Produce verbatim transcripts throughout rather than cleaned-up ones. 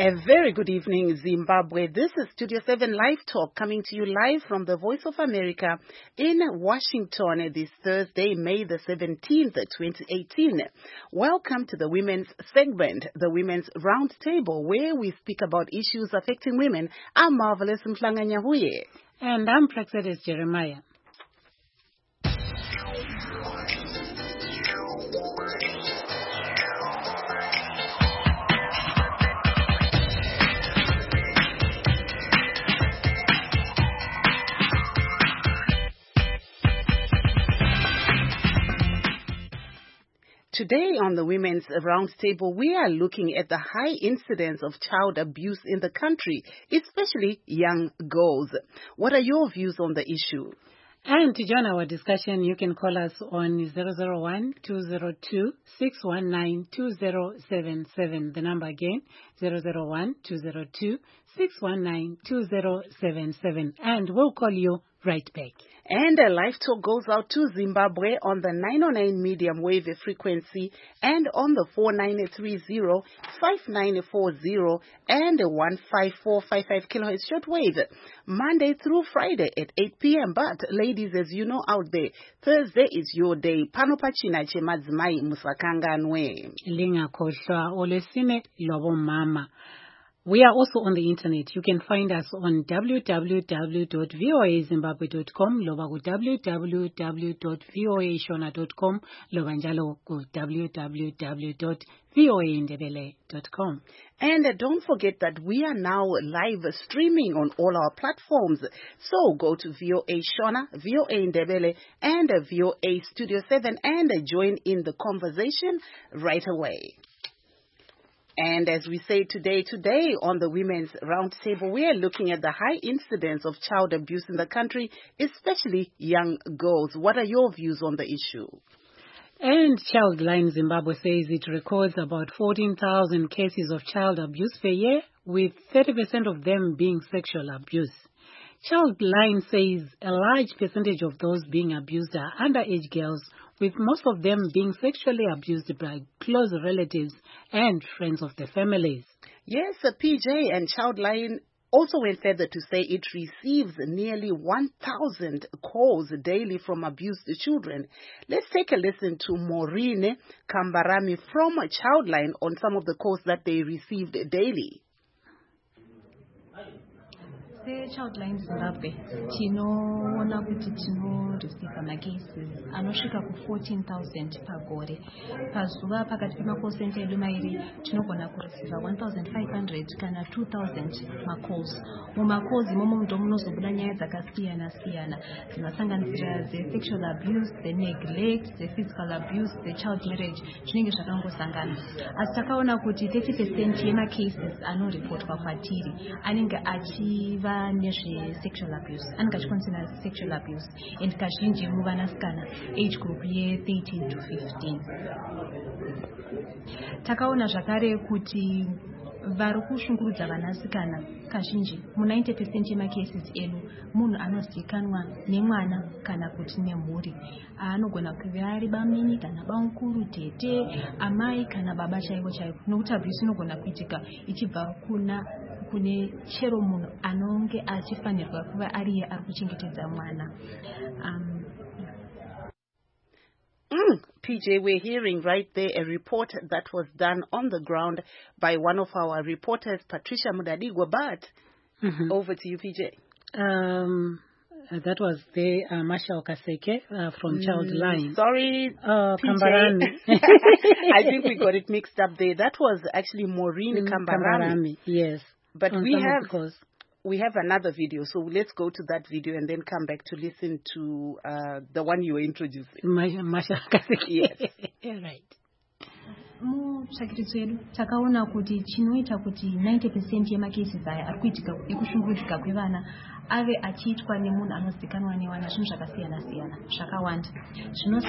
A very good evening, Zimbabwe. This is Studio seven Live Talk coming to you live from the Voice of America in Washington this Thursday, May the seventeenth, twenty eighteen. Welcome to the Women's segment, the Women's Roundtable, where we speak about issues affecting women. I'm Marvelous Mflanganyahuye. And I'm Praxedis Jeremiah. Today on the Women's Roundtable, we are looking at the high incidence of child abuse in the country, especially young girls. What are your views on the issue? And to join our discussion, you can call us on zero zero one, two zero two, six one nine, two zero seven seven. The number again, zero zero one, two zero two, six one nine, two zero seven seven. And we'll call you right back. And a live talk goes out to Zimbabwe on the nine oh nine medium wave frequency and on the four nine three zero, five nine four zero and one five four five five kilohertz shortwave, Monday through Friday at eight p.m. But ladies, as you know out there, Thursday is your day. Panopachina che madzimai musakanganwe. Linga koshwa olesine lobo mama. We are also on the internet. You can find us on w w w dot voa zimbabwe dot com, loba ku w w w dot voa shona dot com, loba njalo ku w w w dot voa ndebele dot com. And uh, don't forget that we are now live streaming on all our platforms. So go to V O A Shona, V O A Ndebele, and uh, V O A Studio seven and uh, join in the conversation right away. And as we say today, today on the Women's Roundtable, we are looking at the high incidence of child abuse in the country, especially young girls. What are your views on the issue? And Childline Zimbabwe says it records about fourteen thousand cases of child abuse per year, with thirty percent of them being sexual abuse. Childline says a large percentage of those being abused are underage girls, with most of them being sexually abused by close relatives and friends of the families. Yes, uh, P J and Childline also went further to say it receives nearly one thousand calls daily from abused children. Let's take a listen to Maureen Kambarami from Childline on some of the calls that they received daily. Childline Zimbabwe tinoona kuti tinoreceiva macases anosvika ku fourteen thousand pagore. Pazuva pakati pemacall center edu mairi tinogona kureceiva one thousand five hundred kana two thousand macalls. Mumacalls imomo ndo munozobuda nyaya dzakasiyana siyana dzinosanganisira ze-sexual abuse, the-neglect, the-physical abuse, the-child marriage, zvinenge zvakangosangana. Asi takaona kuti thirty percent yemacases anorepotwa kwatiri anenge achiva nezve-sexual abuse, anenge achikonzera sexual abuse, and kazhinji muvanasikana age group ye thirteen to fifteen. Takaona zvakare kuti vari kushungurudza vanasikana kazhinji mu ninety percent yemacases edu munhu anozivikanwa nemwana kana kuti nemhuri, anogona kuva ari bamini kana bamukuru, tete, amai kana baba chaivo chaivo, nokuti abuse inogona kuitika ichibva kuna kune chero munhu anonge achifanirwa kuva ariye ari kuchengetedza mwana. um, Mm, P J, we're hearing right there a report that was done on the ground by one of our reporters, Patricia Mudadigwa. But mm-hmm. Over to you, P J. Um, that was the uh, Marshall Kaseke uh, from mm, Childline. Sorry, uh, P J. Kambarami. I think we got it mixed up there. That was actually Maureen mm, Kambarami. Kambarami. Yes. But we have we have another video, so let's go to that video and then come back to listen to uh, the one you were introducing. Marshall Kaseke. Yes. Yeah, right. Mutsvakiritso yedu takaona kuti chinoita kuti ninety percent yemacases aya ari kuitika ekushungurudzika kwevana ave achiitwa nemunhu anozivikanwa newana zvinhu zvakasiyana siyana zvakawanda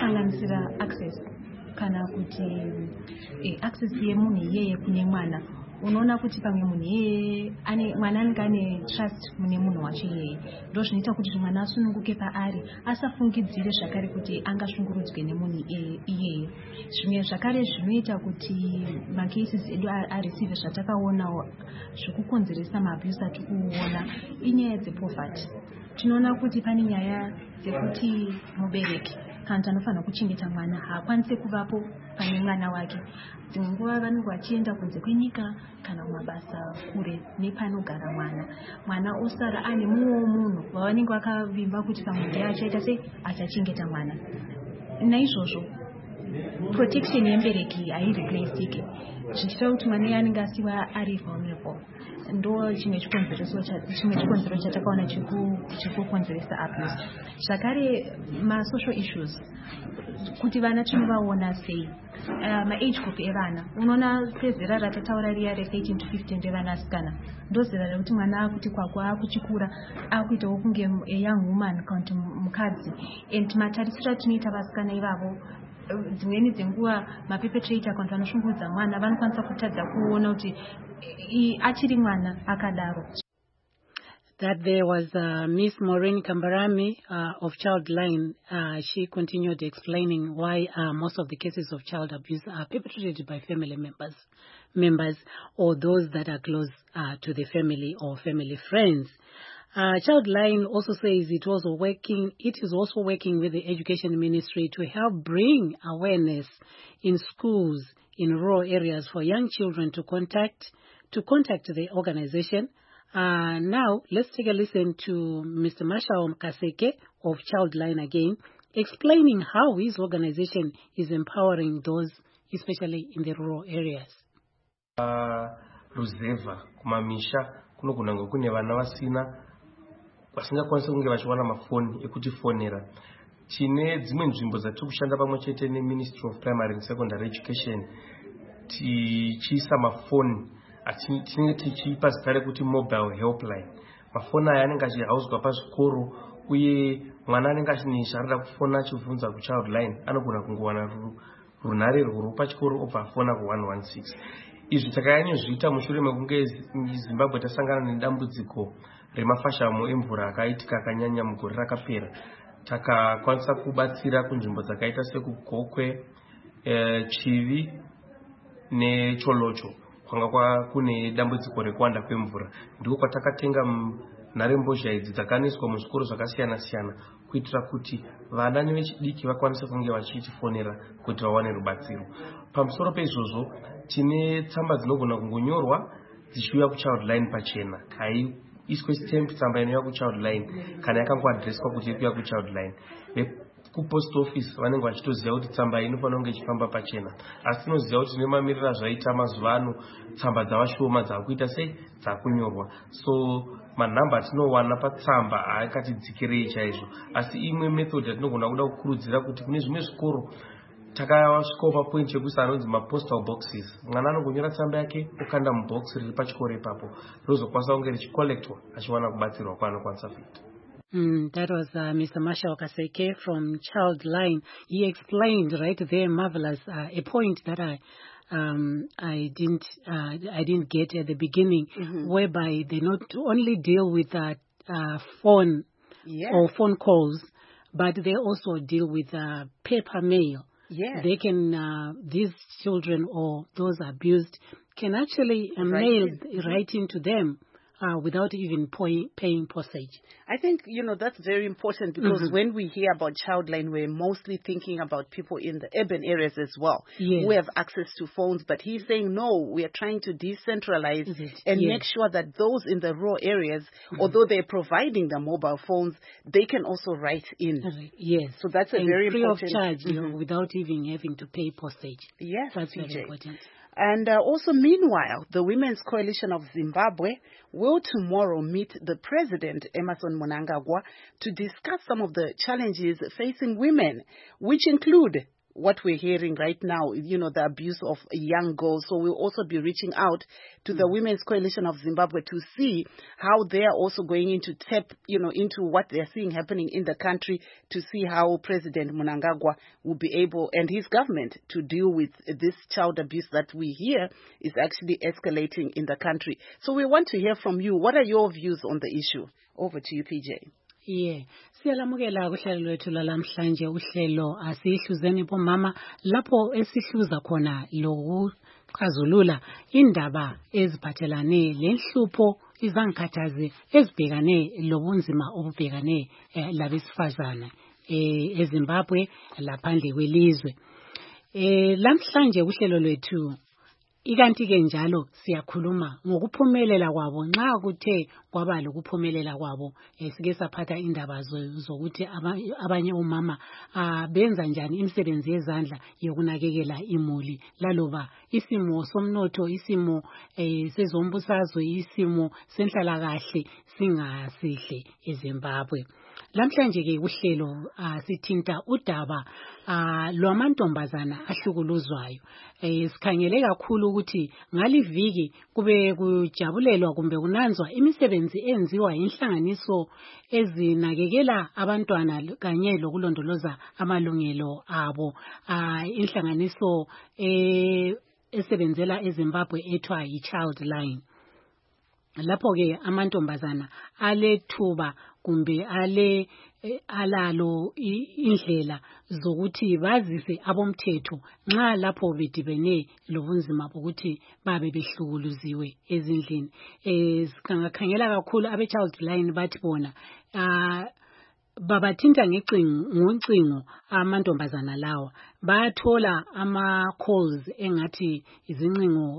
zvinosanganisira access kana kuti eh, access yemunhu iyeye kune mwana unoona kuti pamwe munhu iyeye ane mwana anenge ane trust mune munhu wacho iyeye ndo zvinoita kuti mwana asununguke paari asafungidzire zvakare kuti angashungurudzwe nemunhu iyeye. Zvimwe zvakare zvinoita kuti macases edu areceive zvatakaona zvekukonzeresa maabuse atiri kuona inyaya dzepoverty. Tinoona kuti pane nyaya dzekuti mubereki kana kuti anofanira kuchengeta mwana haakwanisi kuvapo pane mwana wake. Dzimwe nguva vanenge vachienda kunze kwenyika kana kumabasa kure nepanogara mwana. Mwana osara ane mumwe munhu wavanenge vakavimba kuti pamwe ndiye achaita sei achachengeta mwana. Naizvozvo protection yembereki haireplaceiki zvichita kuti mwana iye anenge asiwa ari vulnerable. Ndo chimwe chikonzereso chimwe chikonzero chatakaona chekukonzeresa abuse. Zvakare ma-social issues kuti vana tinovaona sei. Uh, ma-age group evana unoona sezera ratataura riya re-thirteen to fifteen revanasikana ndozera rekuti mwana akuti kwakwa akuchikura akuitawo kunge a young woman kana kuti mukadzi. And matarisiro atinoita vasikana ivavo dzimweni dzenguva maperpetrator kana kuti vanoshungurudza mwana vanokwanisa kutadza kuona kuti achiri mwana akadaro. That there was uh, Miss Maureen Kambarami uh, of Childline. Uh, she continued explaining why uh, most of the cases of child abuse are perpetrated by family members, members or those that are close uh, to the family or family friends. Uh, Childline also says it was working. It is also working with the Education Ministry to help bring awareness in schools in rural areas for young children to contact to contact the organization. Uh, now, let's take a listen to Mister Mashao Kaseke of Childline again, explaining how his organization is empowering those, especially in the rural areas. Uh, Ruzeva, kumamisha, kuno kunango kune vana vasina, vasingakwanisa kunge vachiwana mafoni ekuti fonera. Tine dzimwe nzvimbo dzatiri kushanda pamwe chete neMinistry of Primary and Secondary Education tichiisa mafoni tinenge tichipa zita rekuti mobile helpline. Mafoni aya anenge achihauswa pazvikoro uye mwana anenge achine zvaarida kufona achibvunza kuChildline anogona kungowana runhare rwuru pachikoro obva afona ku one one six. Izvi takanyanyozviita mushure mekunge Zimbabwe tasangana nedambudziko remafashamo emvura akaitika akanyanya mugore rakapera. Takakwanisa kubatsira kunzvimbo dzakaita sekugokwe, e, Chivi neCholocho kwanga kwa kune dambudziko rekuwanda kwemvura. Ndiko kwatakatenga nharembozha idzi dzakaniswa muzvikoro zvakasiyana siyana kuitira kuti vana nevechidiki vakwanise kunge vachitifonera kuti vawane rubatsiro. Pamusoro peizvozvo tine tsamba dzinogona kungonyorwa dzichiuya kuChildline pachena. Kai iswe stamp tsamba inouya kuChildline kana yakangoadreswa kuti ikuya kuChildline. Kupost office vanenge vachitoziva kuti tsamba iyi inofanira kunge ichifamba pachena. Asi tinoziva kuti nemamirira zvaita mazuva ano tsamba dzavashoma dzakuita sei dzakunyorwa. So manhamba atinowana patsamba haakatidzikirei chaizvo. Asi imwe method yatinogona kuda kukurudzira kuti kune zvimwe zvikoro takasvikawo papoint yekuisa anonzi mapostal boxes. Mwana anongonyora tsamba yake okanda mubox riri pachikoro ipapo rozokwanisa kunge richicollectwa achiwana kubatsirwa kwaanokwanisa kuita. Mm, that was uh, Mister Mashao Kaseke from Childline. He explained right there, marvelous, uh, a point that I um, I didn't uh, I didn't get at the beginning, mm-hmm. whereby they not only deal with uh, uh, phone yeah. or phone calls, but they also deal with uh, paper mail. Yeah. They can uh, these children or those abused can actually uh, right. mail right into them. Uh, without even pay, paying postage. I think, you know, that's very important because mm-hmm. when we hear about Childline, we're mostly thinking about people in the urban areas as well yes. who have access to phones. But he's saying, no, we are trying to decentralize mm-hmm. and yes. make sure that those in the rural areas, mm-hmm. although they're providing the mobile phones, they can also write in. Yes. So that's a and very free important... free of charge, mm-hmm. you know, without even having to pay postage. Yes, that's C J. very important. And uh, also, meanwhile, the Women's Coalition of Zimbabwe will tomorrow meet the President, Emmerson Mnangagwa, to discuss some of the challenges facing women, which include what we're hearing right now, you know, the abuse of young girls. So we'll also be reaching out to the Women's Coalition of Zimbabwe to see how they are also going into tap, you know, into what they're seeing happening in the country, to see how President Mnangagwa will be able, and his government, to deal with this child abuse that we hear is actually escalating in the country. So we want to hear from you. What are your views on the issue? Over to you, P J. Yeah, siyalamukela kuhlelo lwethu lalamhlanje uhlelo asihluzeni bomama lapho esihluza khona lokuxazulula indaba eziphathelane lenhlupho izangikhathaze ezibhekane lobunzima obubhekane eh, labesifazana eh, eZimbabwe laphandle kwelizwe. Eh, lamhlanje uhlelo lwethu ikanti ke njalo siyakhuluma ngokuphumelela kwabo nxa kuthe kwaba lokuphumelela kwabo esike saphatha indaba zokuthi abanye omama benza njani imisebenzi yezandla yokunakekela imuli laloba isimo somnotho isimo sezombusazwe isimo senhlala kahle singasihle eZimbabwe. Lamhlanje ke uhlelo sithinta udaba lwamantombazana ahlukuluzwayo. Sikhangele kakhulu ukuthi ngaliviki kube kujabulelwa kumbe kunanzwa imisebenzi enziwa inhlanganiso ezinakekela abantwana kanye lokulondoloza amalungelo abo. Inhlanganiso esebenzela eZimbabwe ethiwa yiChildline. Lapho ke amantombazana alethuba kumbe ale alalo indlela zokuthi bazise abomthetho nxa lapho bedibene lobunzima bokuthi babe behlukuluziwe ezindlini. Eh sikangakhangela kakhulu abe Childline bathi bona babathinta ngecingo ngoncingo amantombazana lawa bathola ama calls engathi izincingo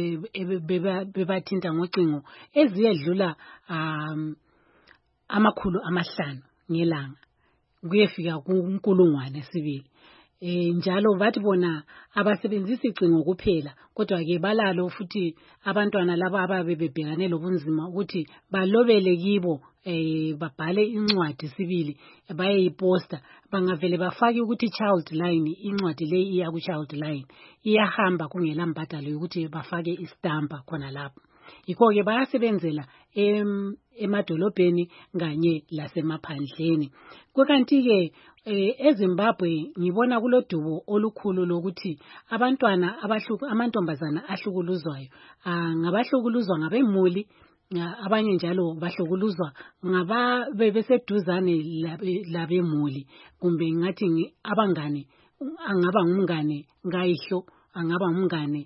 bebathinta ngocingo eziyedlula um amakhulu amahlanu ngelanga kuyefika kunkulungwane sibili. Eh njalo bathi bona abasebenzisi icingo kuphela kodwa ke balalo futhi abantwana laba ababe bebhekane lobunzima ukuthi balobele kibo eh babhale incwadi sibili bayeyiposta bangavele bafaki ukuthi Childline incwadi le iya ku Childline iyahamba kungela mbadalo ukuthi bafake istampa khona lapho. Yikho ke bayasebenzela em emadolobheni kanye lasemaphandleni. Kukanti ke eZimbabwe ngibona kulodubo olukhulu lokuthi abantwana abahluku amantombazana ahlukuluzwayo ngabahlukuluzwa ngabemuli abanye njalo bahlukuluzwa ngaba bebeseduzane labemuli kumbe ngathi abangane angaba ngumngane ngayihlo angaba ngumngane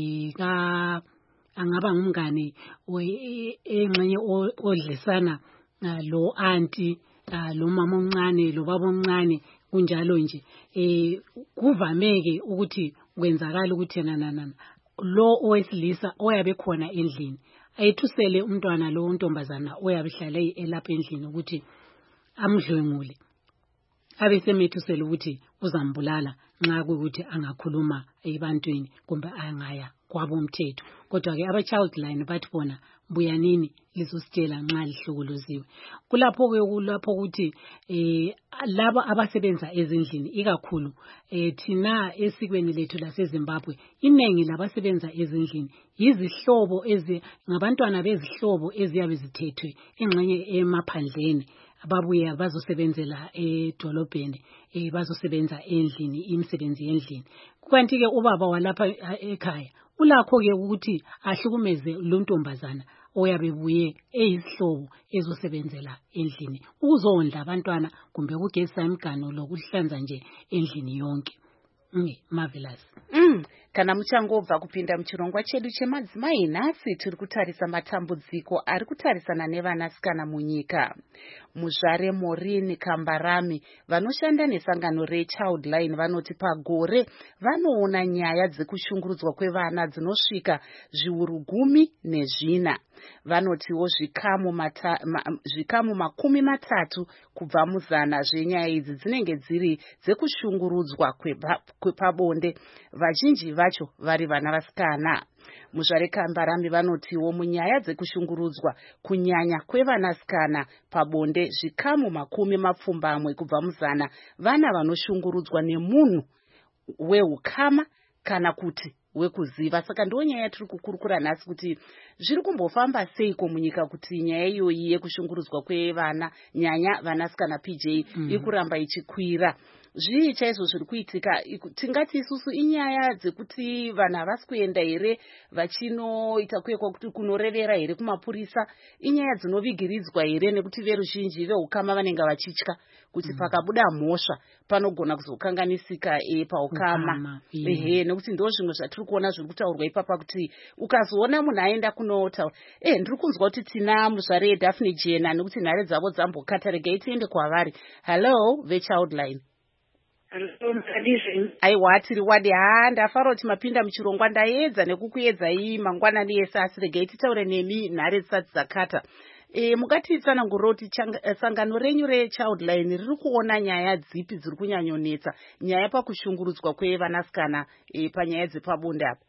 ka angaba ngumngane engxenye odlisana lo auntie lo mama omncane lo baba omncane kunjalo nje. Eh kuvameke ukuthi kwenzakala ukuthi nanana lo owesilisa oyabe khona endlini ayithusele umntwana lo untombazana oyabe hlale elapha endlini ukuthi amdlwengule abe semethusela ukuthi uzambulala nxa kuyukuthi angakhuluma ebantwini kumbe angaya kwabomthetho. Kodwa ke aba Childline bathi bona buyanini lizositshela nxa lihlukuluziwe. Kulapho ke kulapho ukuthi eh laba abasebenza ezindlini ikakhulu eh thina esikweni lethu laseZimbabwe inengi labasebenza ezindlini yizihlobo ezi ngabantwana bezihlobo eziyabe zithethwe engxenye emaphandleni ababuya bazosebenzela edolobheni eh bazosebenza endlini imisebenzi endlini. Kukanti ke ubaba walapha ekhaya ulakho ke ukuthi ahlukumeze lo ntombazana oyabe buye eyisihlobo ezosebenzela endlini ukuzondla abantwana kumbe ukugeza imiganu lokuhlanza nje endlini yonke. Mm, marvelous. Mm, kana muchangobva kupinda muchirongwa chedu chemadzimai nhasi tiri kutarisa matambudziko ari kutarisana nevanasikana munyika. Muzvare Maureen Kambarami vanoshanda nesangano reChildline vanoti pagore vanoona nyaya dzekushungurudzwa kwevana dzinosvika zviuru gumi nezvina. Vanotiwo zvikamu mata, ma, zvikamu makumi matatu kubva muzana zvenyaya idzi dzinenge dziri dzekushungurudzwa kwepabonde, vazhinji vacho vari vana vasikana. Muzvare Kambarami vanotiwo munyaya dzekushungurudzwa kunyanya kwevanasikana pabonde zvikamu makumi mapfumbamwe kubva muzana vana vanoshungurudzwa nemunhu weukama kana kuti wekuziva. Saka ndo nyaya yatiri kukurukura nhasi kuti zviri kumbofamba seiko munyika kuti nyaya iyoyi yekushungurudzwa kwevana nyanya vanasikana P J mm. ikuramba ichikwira. Zvii chaizvo zviri kuitika? Tingati isusu inyaya dzekuti vanhu havasi kuenda here vachinoita kuekwa kuti kunorevera here kumapurisa? Inyaya dzinovigiridzwa here nekuti veruzhinji veukama vanenge vachitya kuti pakabuda mhosva panogona kuzokanganisika e paukama? Ehe, nekuti ndo zvimwe zvatiri kuona zviri kutaurwa ipapa kuti ukazoona munhu aenda kunotaura eh ndiri kunzwa kuti tina muzvare Daphne Jena nekuti nhare dzavo dzambokata, regai tiende kwavari. Hello veChildline. Aiwa tiri wadi. Ha, ndafara kuti mapinda muchirongwa, ndaedza nekukuedzai mangwanani ese, asi regai titaure nemi nhare dzisati dzakata. E, mukatitsanangurira kuti sangano renyu reChildline riri kuona nyaya dzipi dziri kunyanyonetsa nyaya pakushungurudzwa kwevanasikana e, panyaya dzepabonde apa?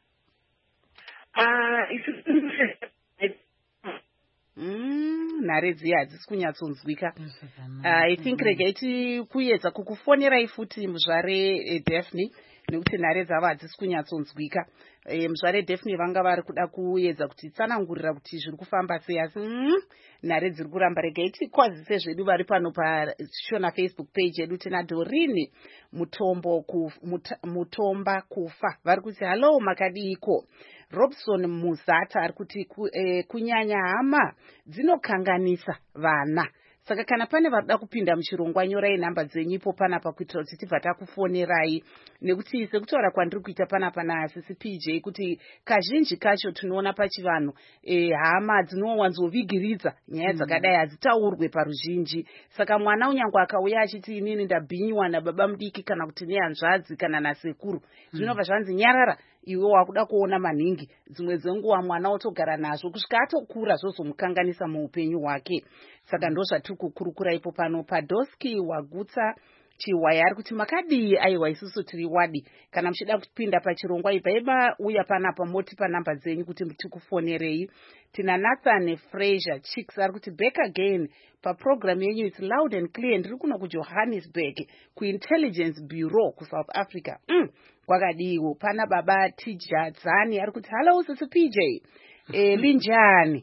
Mm, nhare dziya hadzisi kunyatsonzwika. Uh, I think regai tikuedza kukufonerai futi muzvare eh, Daphne nekuti nhare dzavo hadzisi kunyatsonzwika. Eh, muzvare Daphne vanga vari kuda kuedza kuti tsanangurira kuti zviri kufamba sei, asi mm, nhare dziri kuramba. Regai tikwazise zvedu vari pano pashona Facebook page yedu. Tina Dorini mutombo kuf, mut, mutomba kufa vari kuti hello makadiko. Robson Muzata ari kuti ku, eh, kunyanya hama dzinokanganisa vana. Saka kana pane varida kupinda muchirongwa, nyorai nhamba dzenyu ipo panapa kuitira kuti tibva takufonerai, nekuti sekutaura kwandiri kuita panapa naSisi P J kuti kazhinji kacho tinoona pachivanhu e, hama dzinowanzovigiridza nyaya dzakadai hadzitaurwe paruzhinji. Saka mwana unyange akauya achiti inini ndabhinywa nababa mudiki kana kuti nehanzvadzi kana nasekuru, zvinobva zvanzi nyarara, iwe wakuda kuona maningi. Dzimwe dzenguva mwana otogara nazvo kusvika atokura zvozomukanganisa muupenyu hwake. Saka ndo zvatiri kukurukura ipo pano. Padoski Wagutsa Chiwaya ari kuti makadii? Aiwa isusu tiri wadi. Kana muchida kupinda pachirongwa ipa eba uya panapa moti panhamba dzenyu kuti tikufonerei. Tina Nathan Fraser Chicks ari kuti back again paprogram yenyu, it's loud and clear. Ndiri kuno kuJohannesburg kuIntelligence Bureau kuSouth Africa. Mm, kwakadiwo. Pana baba Tijadzani ari kuti hello Sisi P J. Eh, linjani?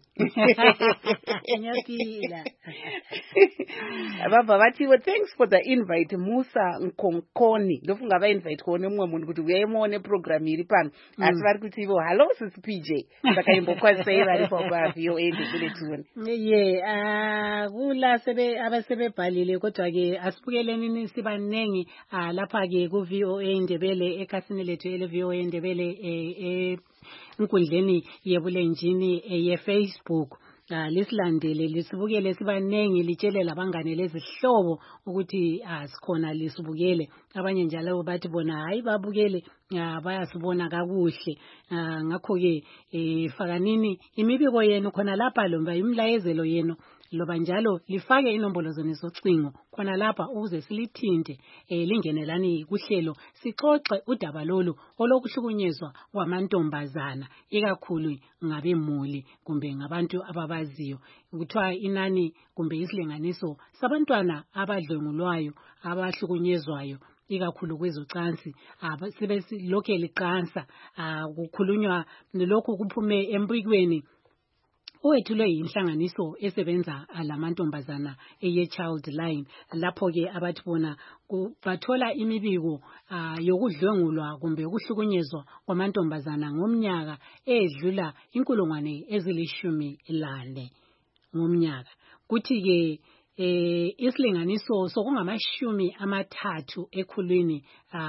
Baba vatiwo thanks for the invite. Musa Nkonkoni ndofunga va invite kuone mumwe munhu kuti uyaimone program iri pano, asi vari kuti ivo hello Sisi P J. Saka imbokwazisai vari pa V O A ndibule tione. Ye ah kula sebe abasebebhalile kodwa ke asibukeleni sibanengi lapha ke ku V O A Ndebele ekasini lethu ele V O A Ndebele eh nkundleni yebulenjini ye Facebook. Ah lisilandele lisibukele sibanengi, litshele labangane lezihlobo ukuthi asikhona lisibukele. Abanye njalo bathi bona hayi babukele bayasibona kakuhle. Ngakho ke eh fakanini imibiko yenu khona lapha lomba imlayezelo yenu loba njalo lifake inombolo zenu zocingo khona lapha ukuze silithinte eh lingenelani kuhlelo sixoxe udaba lolu olokuhlukunyezwa kwamantombazana ikakhulu ngabemuli kumbe ngabantu ababaziyo. Kuthiwa inani kumbe isilinganiso sabantwana abadlwengulwayo abahlukunyezwayo ikakhulu kwezocansi sebesilokhe liqansa kukhulunywa lokho kuphume empikweni owethulwe yinhlanganiso esebenza lamantombazana eyeChildline. Lapho ke abathi bona bathola imibiko yokudlwengulwa kumbe ukuhlukunyezwa kwamantombazana ngomnyaka edlula inkulungwane ezilishumi lane ngomnyaka. Kuthi ke eh isilinganiso sokungamashumi amathathu ekhulwini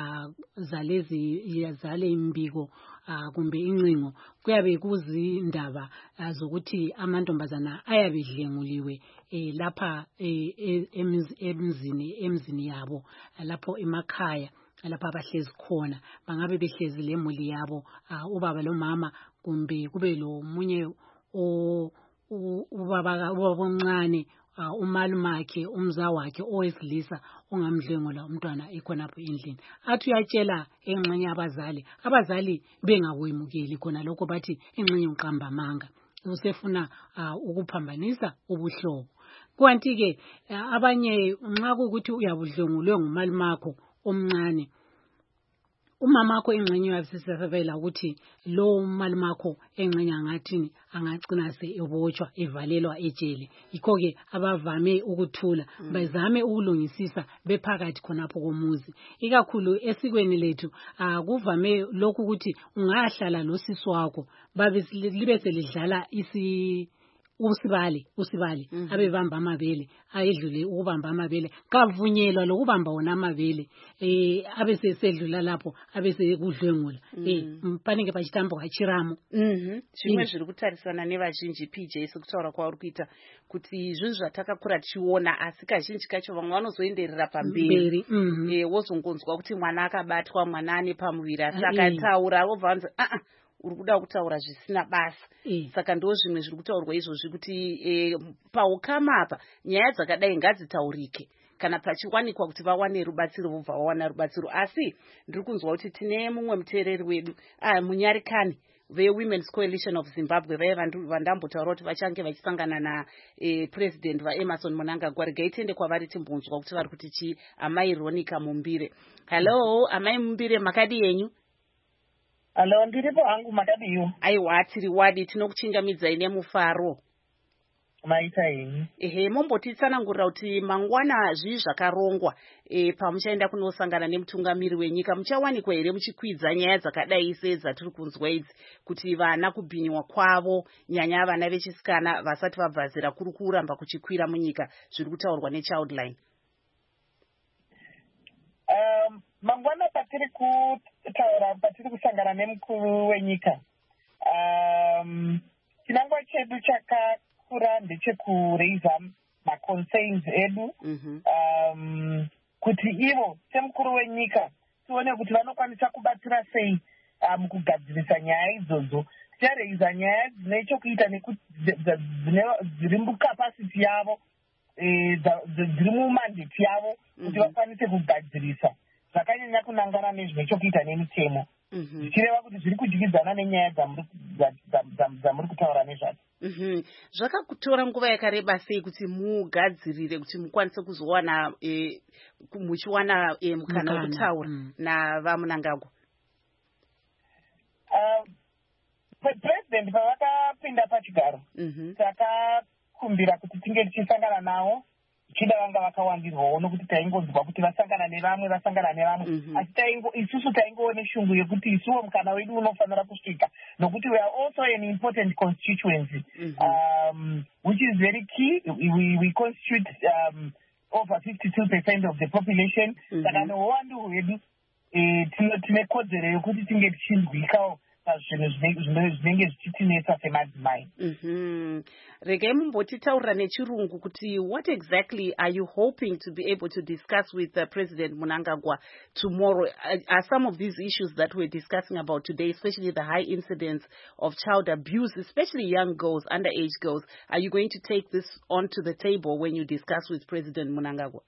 zalezi yazale imbiko kumbe incingo kuyabe kuzindaba zokuthi amantombazana ayabidlenguliwe eh lapha emzini emzini yabo lapho emakhaya lapha abahlezi khona, bangabe behlezi lemuli yabo ubaba lo mama kumbe kube lo munye o ubaba omncane umalumakhe umzawakhe owesilisa ongamdlengula umntwana ekhonapho endlini. Athi uyatshela engxenye abazali abazali bengawemukeli khona lokho, bathi engxenye uqamba manga usefuna ukuphambanisa ubuhlobo. Kwanti ke abanye nxa ukuthi uyabudlengulwe ngumalumakho omncane umamakho engxenye yasisebela ukuthi lo malimakho engxenye ngathini angagcina se ebotshwa evalelwa ejele yikho ke abavame ukuthula mm. bazame ukulungisisa bephakathi khonapho komuzi ikakhulu esikweni lethu akuvame lokhu ukuthi ungahlala losisi wakho babe libe selidlala isi usibali usibali mm -hmm. abebamba amabele ayedlule ukubamba amabele kavunyelwa lokubamba wona amabele eh abese sedlula lapho abese kudlwengula mm -hmm. eh mpanike pachitambo hachiramo mhm zvimwe zviri kutarisana nevazhinji P J sekutaura kwauri kuita kuti zvinhu zvatakakura tichiona asi kazhinji kacho vamwe vanozoenderera pamberi mm -hmm. eh wozongonzwa kuti mwana akabatwa mwana ane pamuviri asaka taura wobvanza a a uri kuda kutaura zvisina basa e. Saka ndo zvimwe zviri kutaurwa izvozvi kuti e, paukama apa nyaya dzakadai ngadzitaurike kana pachiwanikwa kuti vawane rubatsiro vobva vawana rubatsiro asi ndiri kunzwa kuti tine mumwe muteereri wedu ah munyarikani ve-Women's Coalition of Zimbabwe vaya vandambotaura kuti vachange vachisangana na eh, president vaEmmerson Mnangagwa regai tiende kwavari timbonzwa kuti vari kuti chi amai Ronica Mumbire. Hello amai Mumbire makadi yenyu? Hello, ndiripo hangu makadiyo. Aiwa tiri wadi tinokuchingamidzai nemufaro. Maita henyu. Ehe mombotitsanangurira kuti mangwana zvii zvakarongwa e, pamuchaenda kunosangana nemutungamiri wenyika muchawanikwa here muchikwidza nyaya dzakadai sedzatiri kunzwa idzi kuti vana kubhinyiwa kwavo nyanya vana vechisikana vasati vabva zera kuri kuramba kuchikwira munyika zviri kutaurwa neChildline. Um, mangwana patiri kutaura patiri kusangana nemukuru wenyika um, chinangwa chedu chakakura ndechekureiza maconcerns edu mm -hmm. um, kuti ivo semukuru wenyika tione kuti vanokwanisa kubatsira sei mukugadzirisa um, nyaya idzodzo tichareiza nyaya dzine chokuita nekuti dziri mukapasiti yavo dziri mumandeti yavo kuti vakwanise kugadzirisa zvakanyanya kunangana nezvine chokuita nemitemo zvichireva kuti zviri kudyidzana nenyaya dzamuri kutaura nezvadzo. Zvakakutora nguva yakareba sei kuti mugadzirire kuti mukwanise kuzowana muchiwana mukana wekutaura navaMnangagwa? President pavakapinda pachigaro takakumbira kuti tinge tichisangana navo chida vanga vakawandirwawo nokuti taingonzwa kuti vasangana nevamwe vasangana nevamwe asi taingo isusu taingoone shungu yekuti isuwo mukana wedu unofanira kusvika nokuti we are also an important constituency um, which is very key. we, we constitute um, over fifty-two percent of the population saka neuwandu hwedu tine kodzero yekuti tinge tichinzwikawo zvinenge zvichitinetsa semadzimai. Regai mumbotitaurira nechirungu kuti what exactly are you hoping to be able to discuss with uh, President Mnangagwa tomorrow? Are, are some of these issues that we're discussing about today, especially the high incidence of child abuse, especially young girls, underage girls, are you going to take this onto the table when you discuss with President Mnangagwa?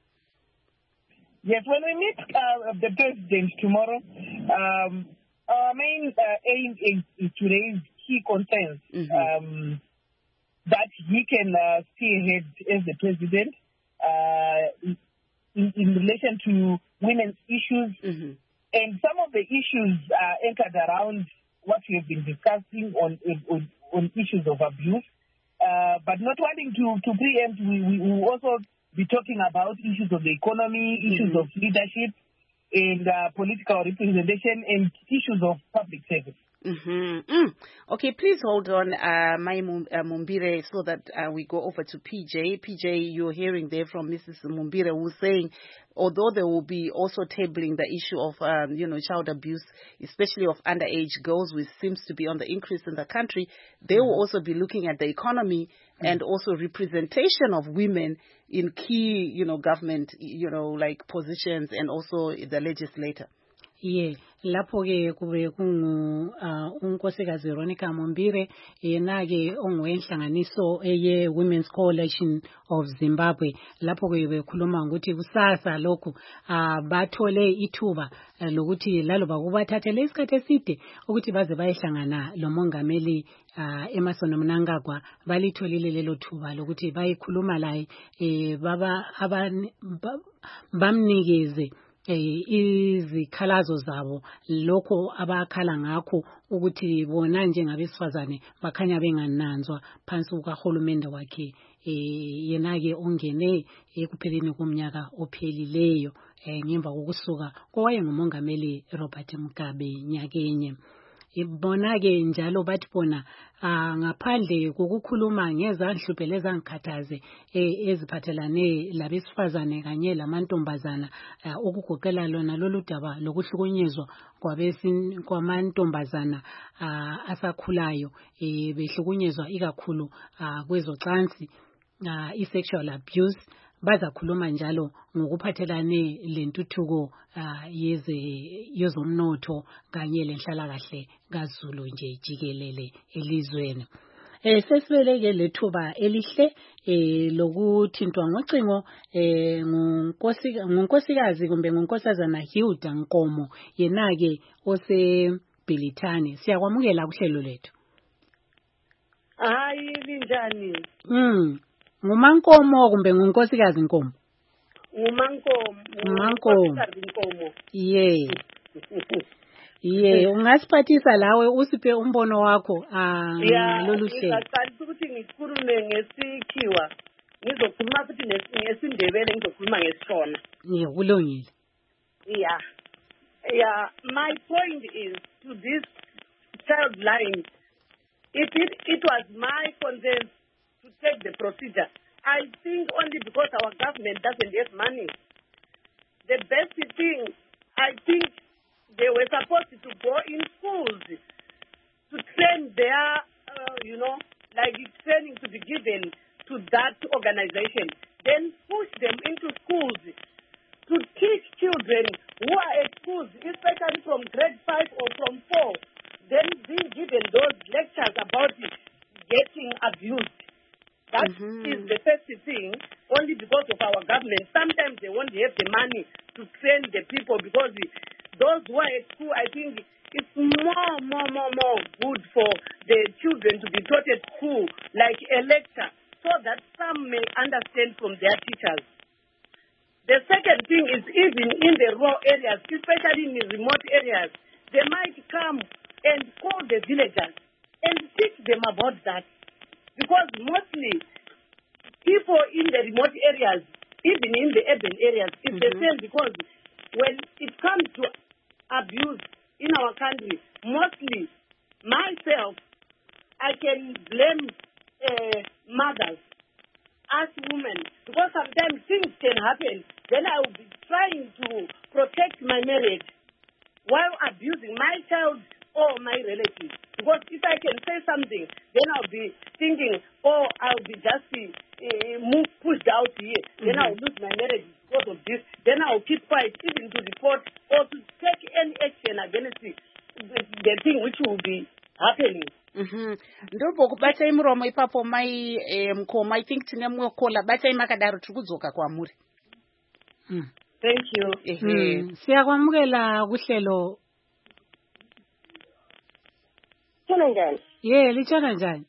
Yes, when we meet uh, the president tomorrow, um, our main uh, aim is, is to raise key concerns mm-hmm. um, that he can uh, spearhead as the president uh, in, in relation to women's issues. Mm-hmm. And some of the issues are uh, anchored around what we have been discussing on on, on issues of abuse. Uh, but not wanting to, to preempt, we, we will also be talking about issues of the economy, issues mm-hmm. of leadership, and uh, political representation and issues of public service. Mm-hmm. Mm. Okay, please hold on, uh, Mai Mumbire, so that uh, we go over to P J. P J, you're hearing there from Missus Mumbire, who's saying, although they will be also tabling the issue of, um, you know, child abuse, especially of underage girls, which seems to be on the increase in the country, they mm-hmm. will also be looking at the economy mm-hmm. and also representation of women in key, you know, government, you know, like positions and also the legislator. Yeah, lapho ke kube kungu unkosikazi Ronica Mumbire yena ke ongoyenhlanganiso eye Women's Coalition of Zimbabwe lapho ke bekhuluma ukuthi kusasa lokhu bathole ithuba lokuthi laloba kubathathele isikhathi eside ukuthi baze bayehlangana lomongameli Emmerson Mnangagwa balitholile lelo thuba lokuthi bayikhuluma laye baba bamnikeze izikhalazo zabo lokho abakhala ngakho ukuthi bona njengabesifazane bakhanya bengananzwa phansi kukaHulumende wakhe yena ke ongene ekupheleni komnyaka ophelileyo ngemva kokusuka kowayengumongameli Robert Mugabe nyakenye. Bona ke njalo bathi bona ngaphandle kokukhuluma ngezanhluphe ezangikhathaze eziphathelane labesifazane kanye lamantombazana okugoqela lona lolu daba lokuhlukunyezwa kwamantombazana asakhulayo behlukunyezwa ikakhulu kwezocansi i-sexual abuse. Bazakhuluma njalo ngokuphathelane lentuthuko yeze yezomnotho kanye lenhlalakahle kaZulu nje jikelele elizweni. Eh sesibeleke lethuba elihle eh lokuthintwa ngocingo eh ngunkosikazi ngunkosikazi kumbe ngunkosazana Hilda Nkomo yena ke ose Bhilithani. Siyakwamukela kuhlelo lethu. Hayi linjani? Mm. Ngumankomo kumbe ngunkosikazi Nkomo? Ngumankomo. Ngumankomo. Nkomo. Yeah. Yeah, ungasiphathisa lawe usiphe umbono wakho ah lolu hlelo. Ngicela ukuthi ngikhulume ngesikhiwa. Ngizokhuluma futhi ngesindebele ngizokhuluma ngesishona. Yeah, kulungile. Yeah. Yeah, my point is to this child line. If it, it was my consent to take the procedure, I think only because our government doesn't have money. The best thing, I think they were supposed to go in schools to train their, uh, you know, like training to be given to that organization. Then push them into schools to teach children who are at schools, especially from grade five or from four, then being given those lectures about getting abused. That mm-hmm. is the first thing, only because of our government. Sometimes they won't have the money to train the people because those who are at school, I think it's more, more, more, more good for the children to be taught at school, like a lecture, so that some may understand from their teachers. The second thing is even in the rural areas, especially in the remote areas, they might come and call the villagers and teach them about that. Because mostly people in the remote areas, even in the urban areas, it's mm-hmm. the same because when it comes to abuse in our country, mostly myself, I can blame uh, mothers as women because sometimes things can happen. Then I will be trying to protect my marriage while abusing my child or my relatives. Because if I can say something, then I'll be thinking, oh, I'll be just uh, moved, pushed out here. Mm-hmm. Then I'll lose my marriage because of this. Then I'll keep quiet, even to report or to take any action against the, the, the thing which will be happening. Mhm. Ndobo kubacha imromo ipapo mai mkoma I think tine mwokola bacha imakadaro tukudzoka kwamuri. Mm. Thank you. Ehe. Mm. Siyakwamukela kuhlelo. Lichona njani? Yeah, lichona njani?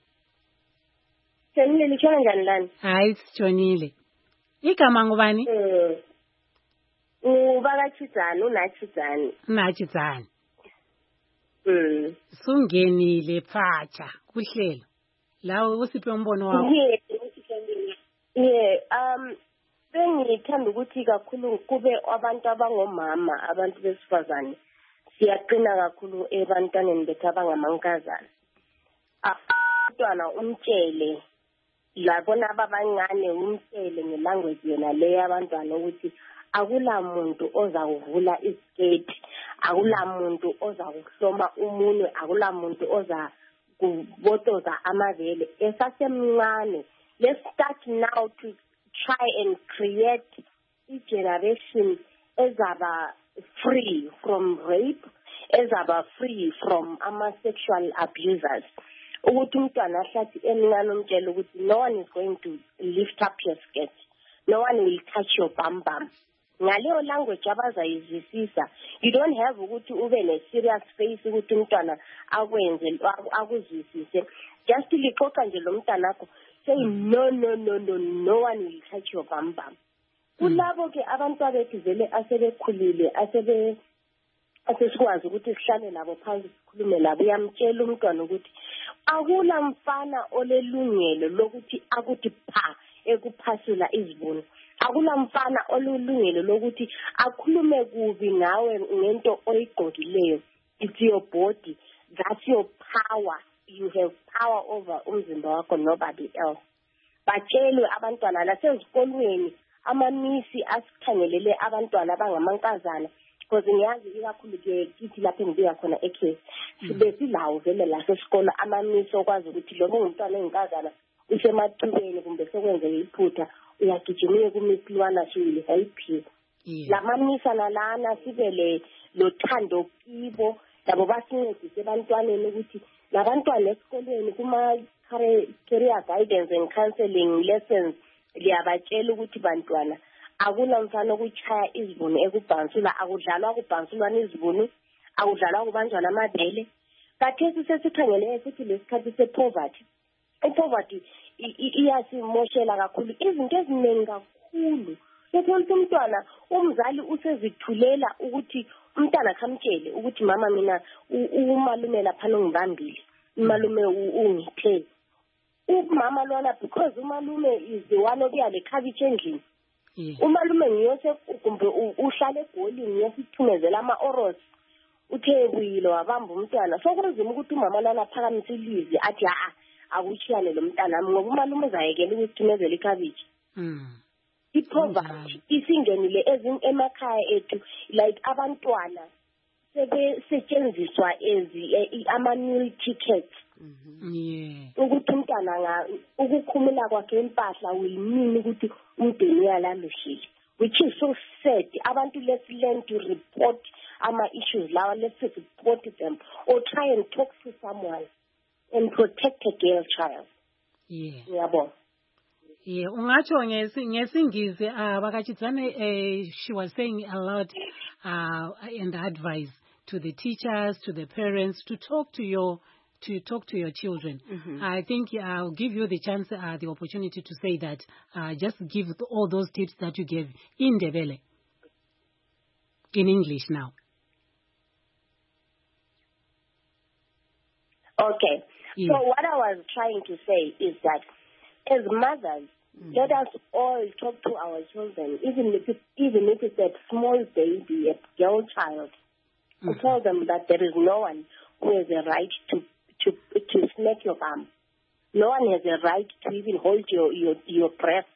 Senile lichona njani lani? Hayi sichonile. Igama ngubani? Eh. Ubakachizani, unachizani. Unachizani. Mm. Sungenile phatsha kuhlelo. Lawe usiphe umbono wakho. Yeah. Yeah, um bengithanda ukuthi kakhulu kube abantu abangomama, abantu besifazane. Siyaqina kakhulu ebantwaneni bethu abangamankazana. Abantwana umtshele labona ababancane umtshele ngelanguage yona le abantwana ukuthi akula muntu ozawuvula isiketi, akula muntu ozakuhloma umunwe, akula muntu oza kubotoza amavele. Esasemncane, let's start now to try and create a generation ezaba free from rape, ezaba free from ama sexual abusers. Ukuthi umntwana ahlathi emncane umtshela ukuthi no one is going to lift up your skirt, no one will touch your bum bum. Ngaleyo language abazayizwisisa, you don't have ukuthi ube ne serious face ukuthi umntwana akwenze akuzwisise. Just lixoxa nje lo mntana akho, say no no no no no one will touch your bum bum. kulabo ke abantu abethu vele asebekhulile asebe asesikwazi ukuthi sihlale labo phansi sikhulume labo uyamtshela umntwana ukuthi akula mfana olelungelo lokuthi akuthi pha ekuphasula izibunu. Akula mfana olulungelo lokuthi akhulume kubi ngawe ngento oyigqokileyo. It's your body, that's your power. You have power over umzimba wakho, nobody else. Batshelwe abantwana nasezikolweni amamisi asikhangelele abantwana abangamankazana because ngiyazi ikakhulu ke kithi lapho engibuya khona ekhaya sibe silawo vele la sesikole amamisi okwazi ukuthi lo ngumntwana enkazana usemathubeni kumbe sekwenzeke iphutha uyagijimile kumisilwana shili hayiphi la mamisa nalana sibele lothando kibo labo basincedise abantwaneni ukuthi labantwana esikolweni kuma career guidance and counseling lessons liyabatshela ukuthi bantwana akula mfana okuchaya izibunu ekubhansula akudlalwa kubhansulwana izibunu akudlalwa kubanjwana amabele kathesi sesikhangele futhi lesikhathi sepoverty ipoverty iyasimoshela kakhulu izinto eziningi kakhulu Sekwenza umntwana umzali usezithulela ukuthi umntana khamtshele ukuthi mama mina umalume lapha ngibambile umalume ungithe umama lona because umalume is the one obuya lekhabitshi endlini umalume ngiyose kumbe uhlale egolini ngiyosithumezela ama oros uthe buyilo wabamba umntwana sokunzima ukuthi umama lona phakamise ilizwi athi a akuchiyane lo mntana ngoba umalume uzayekela ukuthumezela ikhabitshi ipoverty isingenile ezin emakhaya ethu like abantwana sebe setshenziswa ezi ama meal tickets yeah ukuthi umntana nga ukukhumula kwakhe impahla will mean ukuthi umdeni uyalalushile which is so sad. Abantu let's learn to report ama issues lawa, let's report them or try and talk to someone and protect a girl child. Yeah. Yabo. Yeah, ungacho ngesingisi abakachitsane eh she was saying a lot uh and advice to the teachers, to the parents to talk to your to talk to your children. Mm-hmm. I think I'll give you the chance, uh, the opportunity to say that. Uh, just give all those tips that you gave in Ndebele, in English now. Okay. Yeah. So what I was trying to say is that as mothers, mm-hmm. let us all talk to our children, even if it, even if it's a small baby, a girl child, mm-hmm. and tell them that there is no one who has a right to to to smack your bum. No one has a right to even hold your your, your breath.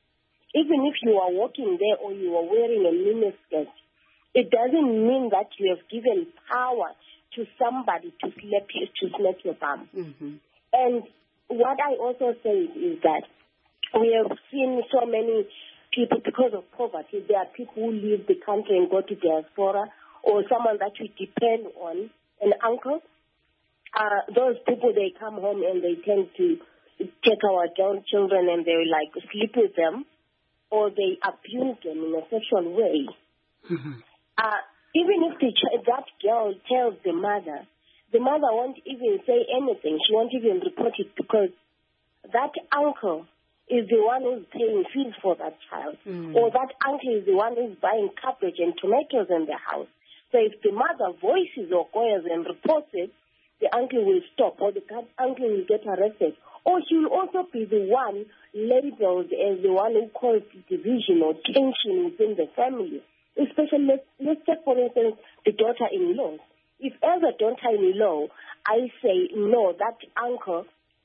Even if you are walking there or you are wearing a miniskirt, it doesn't mean that you have given power to somebody to slap you, to smack your bum. Mm-hmm. And what I also say is that we have seen so many people, because of poverty, there are people who leave the country and go to diaspora, or someone that we depend on, an uncle. Uh, those people, they come home and they tend to take our young children and they like sleep with them, or they abuse them in a sexual way. Mm-hmm. Uh, even if the ch- that girl tells the mother, the mother won't even say anything. She won't even report it because that uncle is the one who's paying fees for that child, mm. or that uncle is the one who's buying cabbage and tomatoes in the house. So if the mother voices or goes and reports it, the uncle will stop, or the uncle will get arrested. Or she will also be the one labeled as the one who caused division or tension within the family. Especially, let's, let's take, for instance, the daughter-in-law. If as a daughter-in-law, I say, no, that uncle,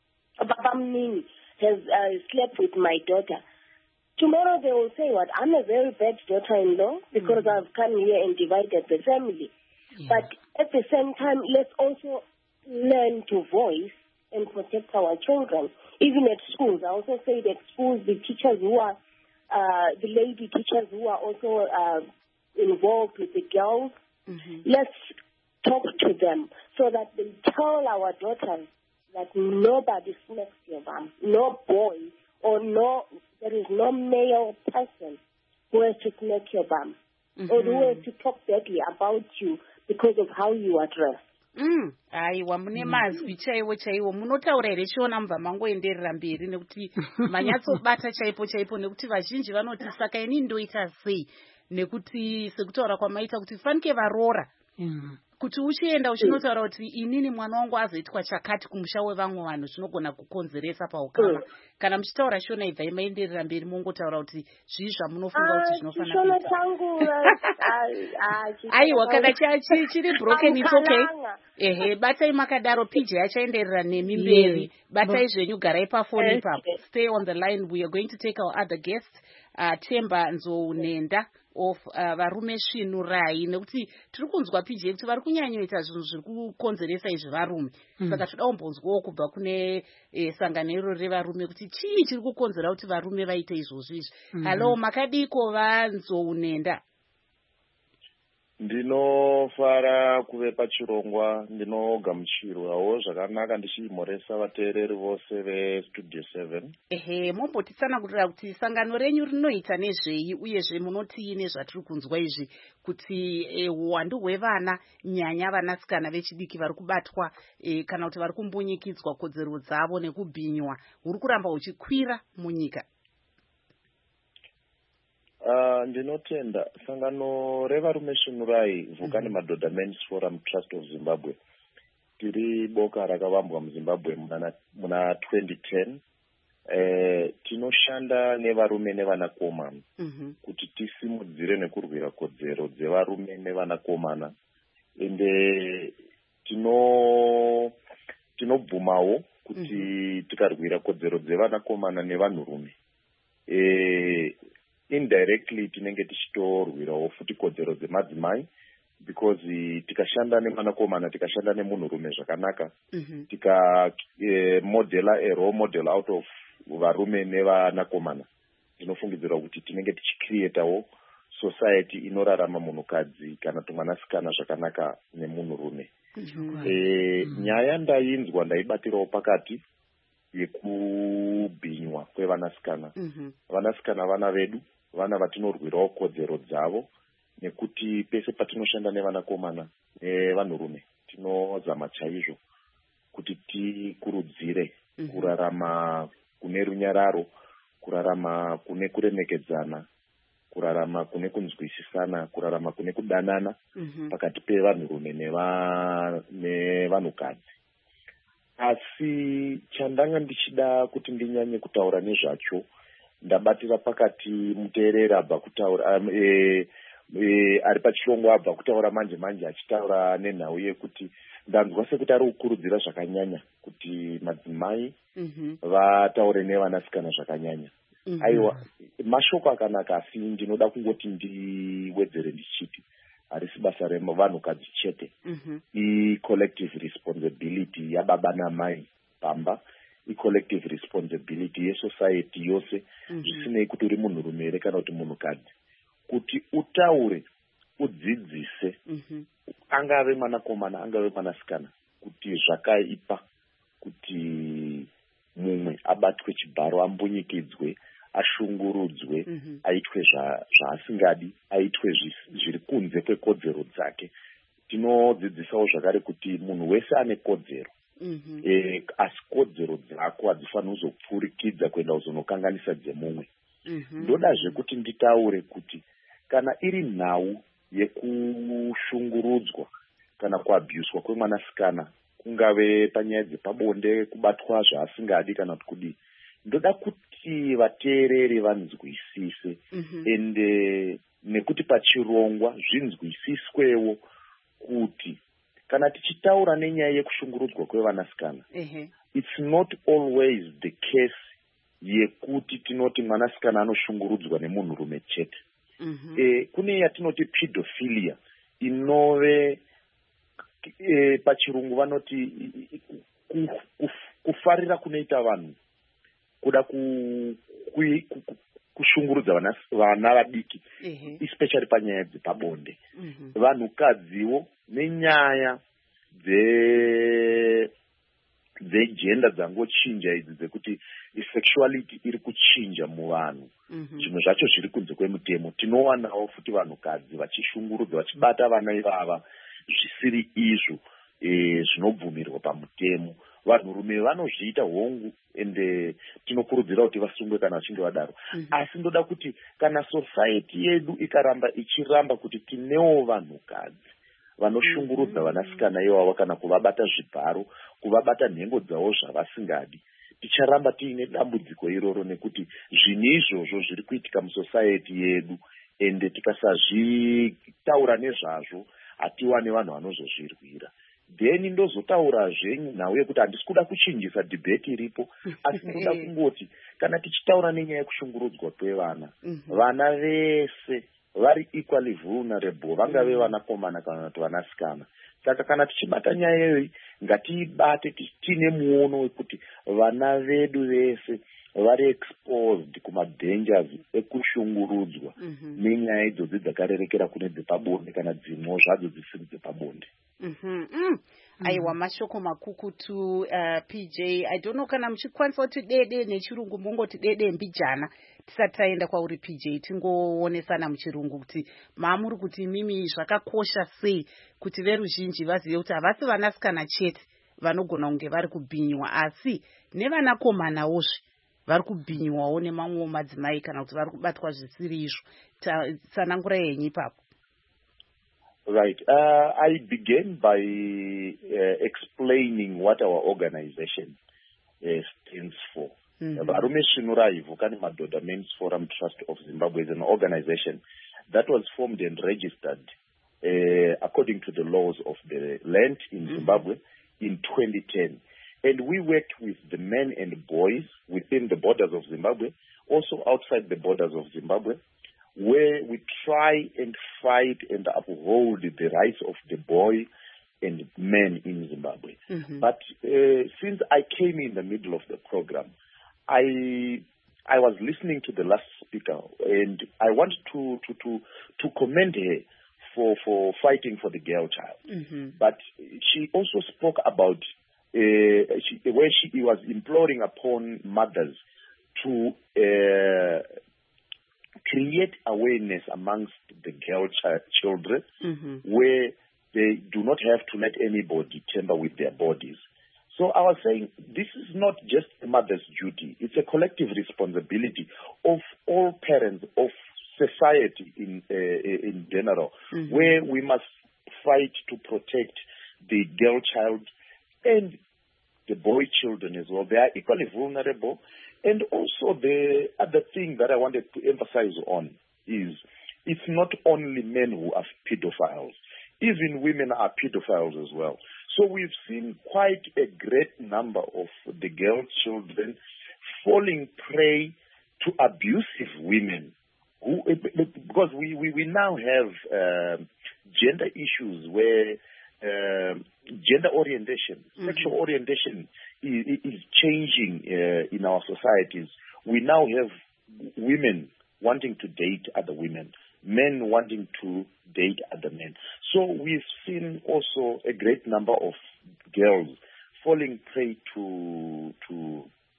Baba Mini, has uh, slept with my daughter, tomorrow they will say, what, I'm a very bad daughter-in-law because mm-hmm. I've come here and divided the family. Yeah. But at the same time, let's also learn to voice and protect our children. Even at schools, I also say that schools, the teachers who are, uh, the lady teachers who are also uh, involved with the girls, mm-hmm. let's talk to them so that they tell our daughters that nobody smacks your bum, no boy or no, there is no male person who has to smack your bum, mm-hmm. or who has to talk badly about you because of how you are dressed. Mm, aiwa mune mazwi chaiwo chaiwo munotaura here Shona mubva mangoenderera mberi nekuti manyatsobata chaipo chaipo nekuti vazhinji vanoti saka ini ndoita sei nekuti sekutaura kwamaita kuti fanike varoora mm. kuti uchienda uchinotaura kuti inini mwana wangu azoitwa chakati kumusha wevamwe vanhu zvinogona kukonzeresa paukama mm. kana muchitaura Shona ibvai maenderera mberi mongotaura kuti zvii zvamunofunga kuti zvinofanira aiwa kana chiri broken it's okay ehe batai makadaro P J achaenderera nemi mberi batai zvenyu garai pafoni ipapo stay on the line. We are going to take our other guest uh, Temba Nzounenda of uh, varume svinurai nekuti tiri kunzwa P J kuti vari kunyanyoita zvinhu zviri kukonzeresa izvi varume mm. saka toda kumbonzwawo kubva kune eh, sanganiro revarume kuti chii chiri kukonzera kuti varume vaite izvozvo izvi mm. Halo makadiko vanzounenda? Ndinofara kuve pachirongwa, ndinogamuchirwawo zvakanaka ndichimhoresa vateereri vose vestudio seven. Ehe, mombotitsanangurira kuti sangano renyu rinoita nezvei uyezve munoti nezvatiri kunzwa izvi kuti e, uwandu hwevana nyanya vanasikana vechidiki vari kubatwa e, kana kuti vari kumbunyikidzwa kodzero dzavo nekubhinywa huri kuramba huchikwira munyika. Uh, ndinotenda sangano revarume svinurai vhukani mm-hmm. madhodha Men's Forum Trust of Zimbabwe tiri boka rakavambwa muZimbabwe muna, muna twenty ten. Eh, tinoshanda nevarume nevanakomana mm-hmm. kuti tisimudzire nekurwira kodzero dzevarume nevanakomana ende tino tinobvumawo kuti mm-hmm. tikarwira kodzero dzevanakomana nevanhurume eh, indirectly tinenge tichitorwirawo futi kodzero dzemadzimai because tikashanda nevanakomana tikashanda nemunhurume zvakanaka mm-hmm. tika eh, modela a role model out of varume nevanakomana tinofungidzira kuti tinenge tichicreatawo society inorarama munhukadzi kana tumwanasikana zvakanaka nemunhurume mm-hmm. eh, mm-hmm. nyaya ndainzwa ndaibatirawo pakati yekubhinywa kwevanasikana mm-hmm. vanasikana vana vedu vana vatinorwirawo kodzero dzavo nekuti pese patinoshanda nevanakomana nevanhurume tinozama chaizvo kuti tikurudzire mm-hmm. kurarama kune runyararo, kurarama kune kuremekedzana, kurarama kune kunzwisisana, kurarama kune kudanana mm-hmm. pakati pevanhurume nevanhukadzi. Asi chandanga ndichida kuti ndinyanye kutaura nezvacho ndabatira pakati muteereri abva kutaura um, e, e, ari pachirongwa abva kutaura manje manje achitaura nenhau yekuti ndanzwa sekuti ari kukurudzira zvakanyanya kuti madzimai mm-hmm. vataure nevanasikana zvakanyanya mm-hmm. aiwa mashoko akanaka asi ndinoda kungoti ndiwedzere ndichiti harisi basa revanhukadzi chete mm-hmm. i-collective responsibility yababa namai pamba, i-collective responsibility yesociety yose zvisinei mm-hmm. kuti uri munhurume here kana kuti munhukadzi kuti utaure udzidzise mm-hmm. angave mwanakomana angave mwanasikana kuti zvakaipa kuti mumwe abatwe chibharo ambunyikidzwe ashungurudzwe mm-hmm. aitwe zvaasingadi aitwe zviri kunze kwekodzero dzake. Tinodzidzisawo zvakare kuti munhu wese ane kodzero mm-hmm. e, asi kodzero dzako hadzifaniri kuzopfurikidza kuenda kuzonokanganisa dzemumwe. mm-hmm. ndodazve kuti nditaure kuti kana iri nhau yekushungurudzwa kana kuabhuswa kwemwanasikana kungave panyaya dzepabonde kubatwa zvaasingadi kana kuti kudii, ndoda kuti vateereri vanzwisise mm-hmm. ende nekuti pachirongwa zvinzwisiswewo kuti kana tichitaura nenyaya yekushungurudzwa kwevanasikana mm-hmm. it's not always the case yekuti tinoti mwanasikana anoshungurudzwa nemunhurume chete. mm-hmm. e, kune yatinoti pedophilia inove e, pachirungu vanoti kufarira kunoita vanhu kuda ku, ku, ku, kushungurudza vana, vana vadiki mm-hmm. especially panyaya dzepabonde. mm-hmm. vanhukadziwo nenyaya dze dzegenda dzangochinja idzi dzekuti sexuality iri kuchinja muvanhu mm-hmm. zvimwe zvacho zviri kunze kwemutemo. Tinowanawo futi vanhukadzi vachishungurudza vachibata vana ivava zvisiri izvo zvinobvumirwa pamutemo. Vanhurume vanozviita hongu ende tinokurudzira kuti vasungwe kana vachinge vadaro. Asi ndoda kuti kana society yedu ikaramba ichiramba kuti tinewo vanhukadzi vanoshungurudza vanasikana ivavo kana kuvabata zvibharo, kuvabata nhengo dzavo zvavasingadi, ticharamba tiine dambudziko iroro nekuti zvinhu izvozvo zviri kuitika musociety yedu ende tikasazvitaura nezvazvo hatiwane vanhu vanozozvirwira. Then ndozotaurazve nhau yekuti handisi kuda kuchinjisa debate iripo, asi ndoda kungoti kana tichitaura nenyaya yekushungurudzwa kwevana, vana vese vari equally vulnerable, vangave vanakomana kana kuti vanasikana. Saka kana tichibata nyaya iyoyi ngatiibate tiine muono wekuti vana vedu vese vari exposed kumadangers ekushungurudzwa nenyaya idzodzi dzakarerekera kune dzepabonde kana dzimwewo zvadzo dzisiri dzepabonde. Mm-hmm. Mm. Aiwa mashoko makukutu uh, P J, I don't know kana muchikwanisa kuti dede nechirungu mungoti dede mbijana tisati taenda kwauri P J, tingoonesana muchirungu kuti maamuri kuti mimi zvakakosha sei kuti veruzhinji vazive kuti havasi vanasikana chete vanogona kunge vari kubhinywa, asi nevanakomanawozve vari kubhinywawo nemamwewo madzimai kana kuti vari kubatwa zvisiri izvo. Tsanangurai henyu ipapo. Right. Uh, I began by uh, explaining what our organization uh, stands for. Varume Svinurai Vukani Madhodha Men's Forum Trust of Zimbabwe is an organization that was formed and registered uh, according to the laws of the land in Zimbabwe in twenty ten. And we worked with the men and boys within the borders of Zimbabwe, also outside the borders of Zimbabwe, where we try and fight and uphold the rights of the boy and men in Zimbabwe. Mm-hmm. But uh, since I came in the middle of the program, I I was listening to the last speaker, and I want to to to, to commend her for, for fighting for the girl child. Mm-hmm. But she also spoke about uh, she, where she was imploring upon mothers to uh, create awareness amongst the girl ch- children, mm-hmm. where they do not have to let anybody tamper with their bodies. So I was saying this is not just a mother's duty. It's a collective responsibility of all parents, of society in uh, in general, mm-hmm. where we must fight to protect the girl child and the boy children as well. They are equally vulnerable. And also the other thing that I wanted to emphasize on is it's not only men who are pedophiles. Even women are pedophiles as well. So we've seen quite a great number of the girl children falling prey to abusive women. Who, because we, we, we now have uh, gender issues where uh, gender orientation, mm-hmm. sexual orientation is, is changing uh, in our societies. We now have women wanting to date other women, men wanting to date other men. So we've seen also a great number of girls falling prey to to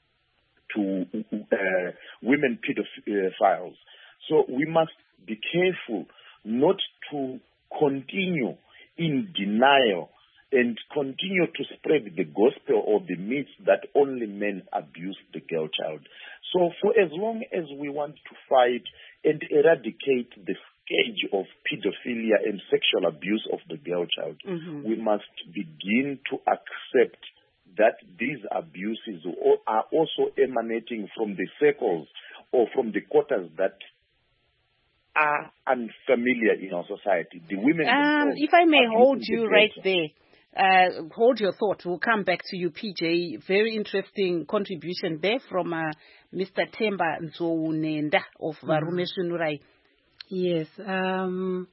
to uh, women pedophiles. So we must be careful not to continue in denial and continue to spread the gospel or the myth that only men abuse the girl child. So for as long as we want to fight and eradicate the scourge of pedophilia and sexual abuse of the girl child, mm-hmm. we must begin to accept that these abuses are also emanating from the circles or from the quarters that are unfamiliar in our society. The women. Um, if I may hold you right there. Uh, hold your thought. We'll come back to you, P J. Very interesting contribution there from uh, Mister Themba Nzounenda of Varume Svinurai. Yes. Um,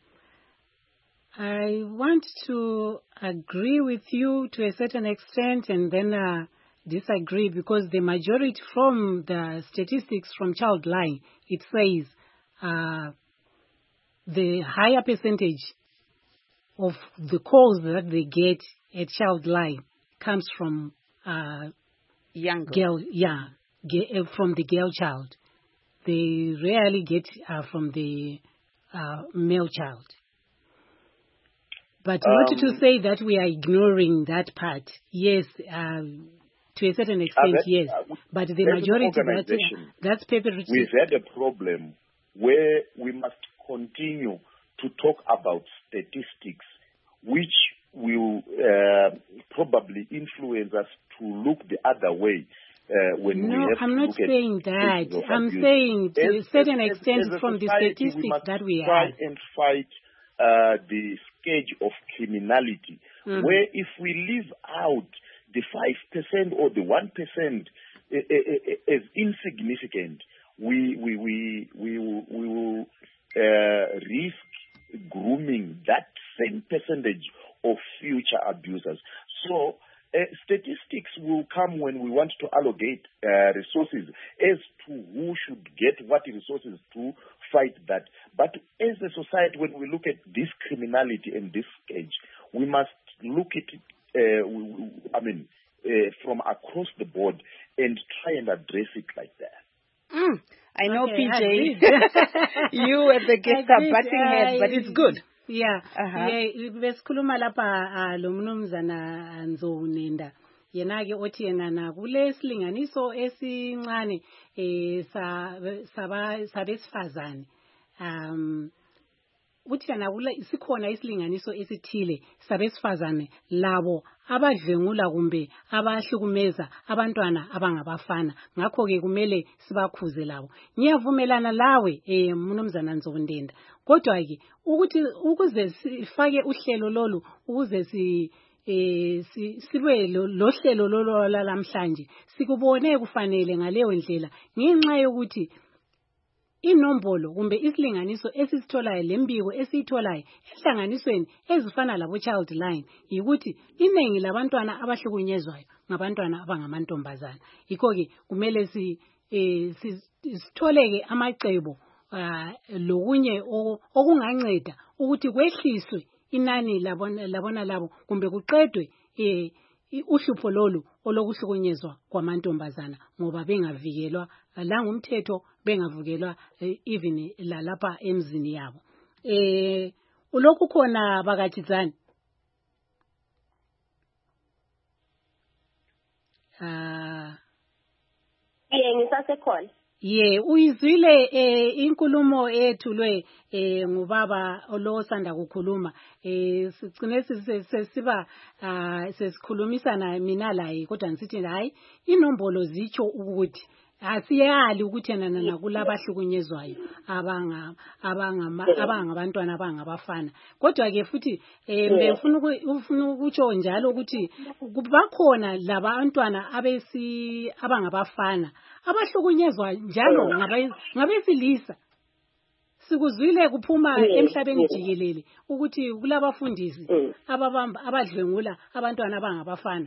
I want to agree with you to a certain extent and then uh, disagree, because the majority from the statistics from Childline, it says uh, the higher percentage of the calls that they get at Childline comes from uh, young girl, yeah, ge- from the girl child. They rarely get uh, from the uh, male child. But not Um, to say that we are ignoring that part. Yes, um, to a certain extent, that, yes. uh, But the as an majority, that, organization, that's perpetrated. We've had a problem where we must continue to talk about statistics, which will uh, probably influence us to look the other way. Uh, when no, we have I'm to not look saying at that. I'm abuse. saying to as, a certain as, extent as, as from the society, statistics we must that we try have. and fight uh, the scourge of criminality, mm. where if we leave out the five percent or the one percent uh, uh, as insignificant, we we we we will, we will uh, risk grooming that same percentage of future abusers. So uh, statistics will come when we want to allocate uh, resources as to who should get what resources to fight that. But as a society, when we look at this criminality and this scourge, we must look at it, uh, I mean, uh, from across the board and try and address it like that. Mm. I know, okay, P J, you at the guest are butting heads, but it's good. Yeah, uh-huh. yeah. Besikhuluma lapha lo mnumzana Nzowunenda. Yena ke othi yena na kule silinganiso esincane eh saba sabesifazane. Um uthi yana kula isikhona isilinganiso esithile sabesifazane labo abadlengula kumbe abahlukumeza abantwana abangabafana. Ngakho ke kumele sibakhuze labo. Ngiyavumelana lawe eh mnumzana Nzowundenda. Kodwa ke ukuthi ukuze sifake uhlelo lolu ukuze si eh sibe lo hlelo lolu lamhlanje sikubone kufanele ngaleyo ndlela ngenxa yokuthi inombolo kumbe isilinganiso esisitholayo lembiko esiyitholayo ehlanganisweni ezifana labo child line yikuthi iningi labantwana abahlukunyezwayo ngabantwana abangamantombazana. Yikho ke kumele si eh sitholeke amacebo lokunye okunganceda ukuthi kwehliswe inani labona labona labo kumbe kuqedwe eh uhlupho lolu olokuhlukunyezwa kwamantombazana ngoba bengavikelwa la ngumthetho bengavikelwa even lalapha emzini yabo. Eh ulokhu khona bakatshizana. Ah yeah ngisasekhona. Ye uyizwile eh inkulumo ethulwe eh ngubaba olosanda kukhuluma eh sigcine sesiba sesikhulumisana mina laye kodwa ngisithi hayi inombolo zicho ukuthi asiyali ukuthi yena nakulabahlukunyezwayo abanga abanga abangabantwana abangabafana. Kodwa ke futhi eh befuna ufuna ukutsho njalo ukuthi kubakhona labantwana abesi abangabafana abahlukunyezwa njalo ngabesilisa. Sikuzwile kuphuma emhlabeni jikelele ukuthi kulabafundisi ababamba abadlengula abantwana abangabafana.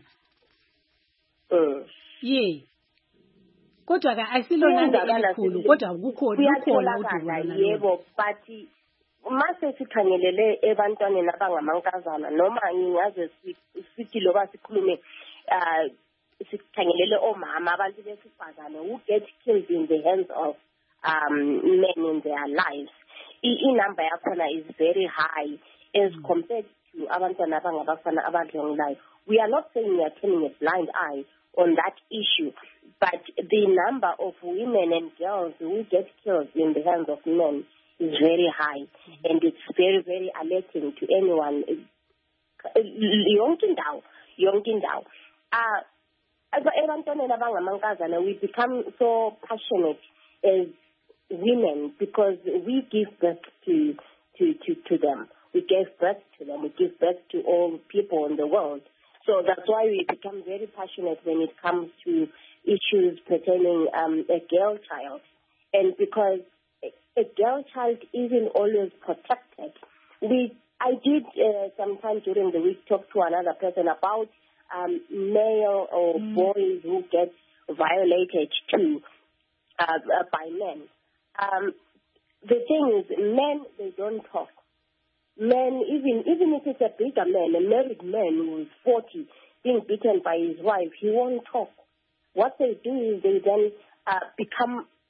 Ye kodwa ka asilona elikhulu kodwa kukhona kukhona udubulana. Yebo, but mase sikhangelele ebantwaneni abangamankazana noma ngingaze sithi loba sikhulume uh sikhangelele omama abantu besifazane who get killed in the hands of um men in their lives. I number yakhona is very high as mm. compared to abantwana abangabafana abadlengulayo. We are not saying we are turning a blind eye on that issue, but the number of women and girls who get killed in the hands of men is very high, mm-hmm. and it's very, very alerting to anyone. Yonke indawo, yonke indawo. Uh, we become so passionate as women because we give birth to, to, to, to them. We give birth to them. We give birth to all people in the world. So that's why we become very passionate when it comes to issues pertaining um, a girl child. And because a girl child isn't always protected, we I did uh, sometime during the week talk to another person about um, male or mm. boys who get violated too uh, by men. Um, the thing is, men, they don't talk. Men, even even if it's a bigger man, a married man who is forty, being beaten by his wife, he won't talk. What they do is they then uh, become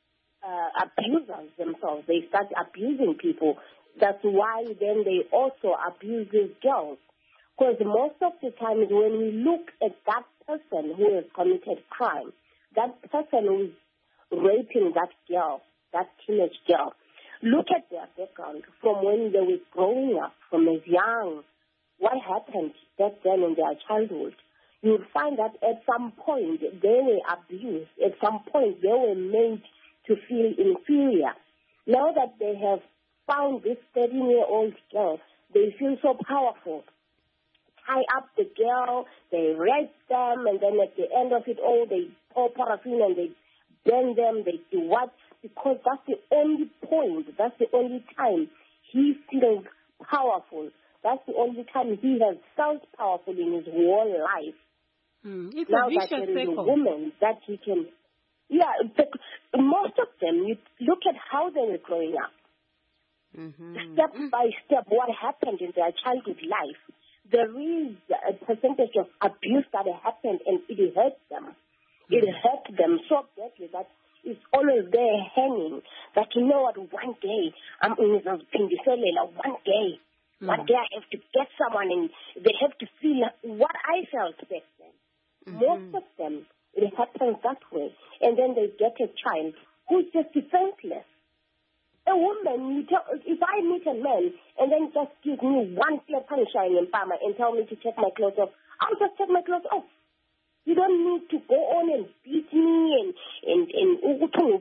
uh, abusers themselves. They start abusing people. That's why then they also abuse these girls. Because most of the times when we look at that person who has committed crime, that person who is raping that girl, that teenage girl, look at their background from when they were growing up, from as young, what happened back then in their childhood. You'll find that at some point they were abused. At some point they were made to feel inferior. Now that they have found this thirteen-year-old girl, they feel so powerful. Tie up the girl, they rape them, and then at the end of it all, they pour paraffin and they burn them, they do what? Because that's the only point, that's the only time he feels powerful. That's the only time he has felt powerful in his whole life. Mm, it's now a vicious that there is circle. a woman that he can... Yeah, the, most of them, you look at how they were growing up. Mm-hmm. Step by step, what happened in their childhood life. There is a percentage of abuse that happened and it hurt them. It hurt them so badly that it's always there hanging. That you know what, one day, I'm in the one day, mm. one day I have to get someone and they have to feel what I felt back then. Mm-hmm. Most of them, it happens that way. And then they get a child who's just defenseless. A woman, you tell, if I meet a man and then just give me one clear sunshine in Palma and tell me to take my clothes off, I'll just take my clothes off. You don't need to go on and beat me and and and,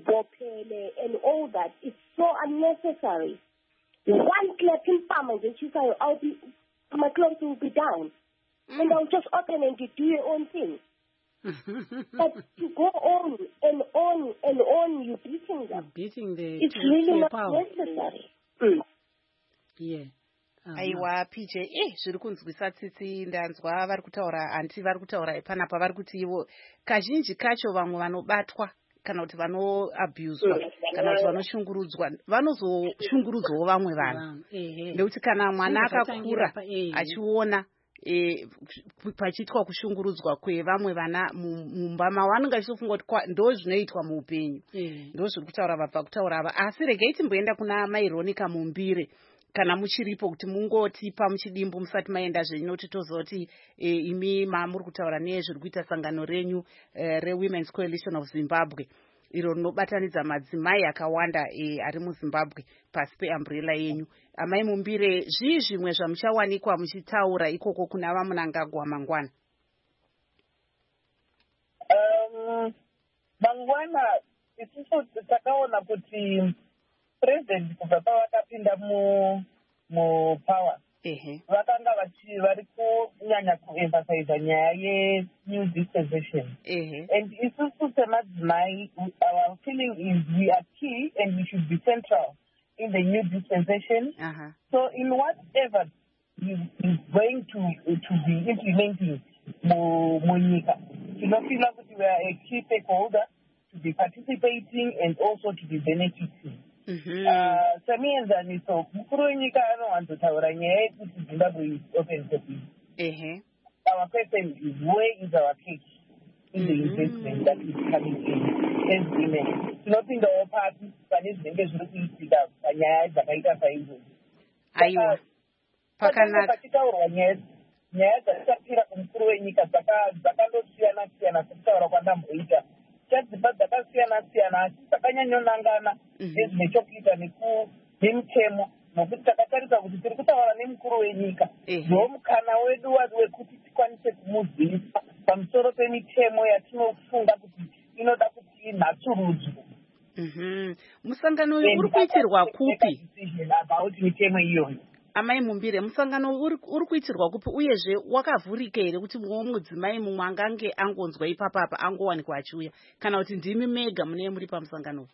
and all that. It's so unnecessary. One clap in Palma, then she said, I'll be, my clothes will be down. Mm. And I'll just open and do your own thing. But to go on and on and on, you're beating them. Beating the it's really not necessary. Mm. Yeah. aiwa P J eh zviri kunzwisa tsitsi ndanzwa vari kutaura anti vari kutaura panapa vari kuti ivo kazhinji kacho vamwe vanobatwa kana kuti vanoabuswa kana kuti vanoshungurudzwa vanozoshungurudzwawo vamwe vanhu nekuti kana mwana akakura achiona E, pachiitwa kushungurudzwa kwevamwe vana mumba mavanenge achifunga kuti ndo zvinoitwa muupenyu ndo zviri kutaura vabva kutaura ava. Asi regai timboenda kuna Maironica Mumbire kana muchiripo kuti mungotipa muchidimbu musati maenda zvenoti tozoti e, imi muri kutaura nezviri kuita sangano renyu e, reWomen's Coalition of Zimbabwe iro rinobatanidza madzimai akawanda e, ari muZimbabwe pasi peumbrella yenyu. Amai Mumbire, zvii zvimwe zvamuchawanikwa muchitaura ikoko kuna vamunangagwa mangwana? Um, mangwana isusu takaona kuti president kubva pavakapinda mu mupower vakanga vari kunyanya kuemphasize nyaya yenew dispensation. And isusu semadzimai, our feeling is we are key and we should be central in the new dispensation. Uh-huh. So in whatever is, is going to to be implementing munyika, tinofila kuti we are a key stakeholder to be participating and also to be benefiting. Samienzaniso mukuru wenyika anowanzotaura nyaya yekuti Zimbabwe is open for business. Our question is, where is our case in the investment that is coming in as women? Tinopindawo pasi pane zvinenge zviri kuitika panyaya dzakaita saizvozvo. Aiwa pakanaka pachitaurwa nyaya nyaya dzatapira kumukuru wenyika dzakandosiyana siyana sekutaura kwandamboita chadzipa dzakasiyana siyana asi dzakanyanyonangana nezvine chokuita nemitemo nokuti takatarisa kuti tiri kutaura nemukuru wenyika ndo mukana wedu wekuti tikwanise kumuzivisa pamusoro pemitemo yatinofunga kuti inoda kuti inhatsurudzwe. Musangano uyu uri kuitirwa kupi? About mitemo iyoyo. Amai Mumbire, musangano uri kuitirwa kupi uyezve wakavhurika here kuti mumwe mudzimai mumwe angange angonzwa ipapapa angowanikwa achiuya kana kuti ndimi mega munee muri pamusangano?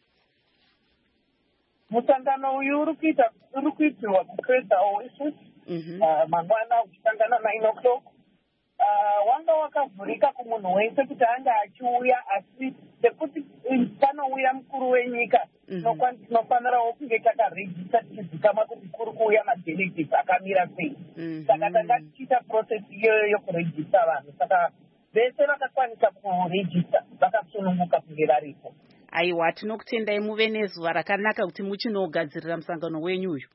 Musangano uyu uri kuita uri kuitirwa kukresa oasis mangwana uchisangana nine o'clock. Wanga wakavhurika kumunhu wese kuti anga achiuya asi sekuti panouya mukuru wenyika tinofanirawo kunge takarejista tichizikama kuti kuri kuuya madelegates akamira sei. Saka tanga tichiita process iyoyo yokurejista vanhu. Saka vese vakakwanisa kurejista vakasununguka kunge varipo. aiwa tinokutendai muve nezuva rakanaka kuti muchinogadzirira musangano wenyu uyu.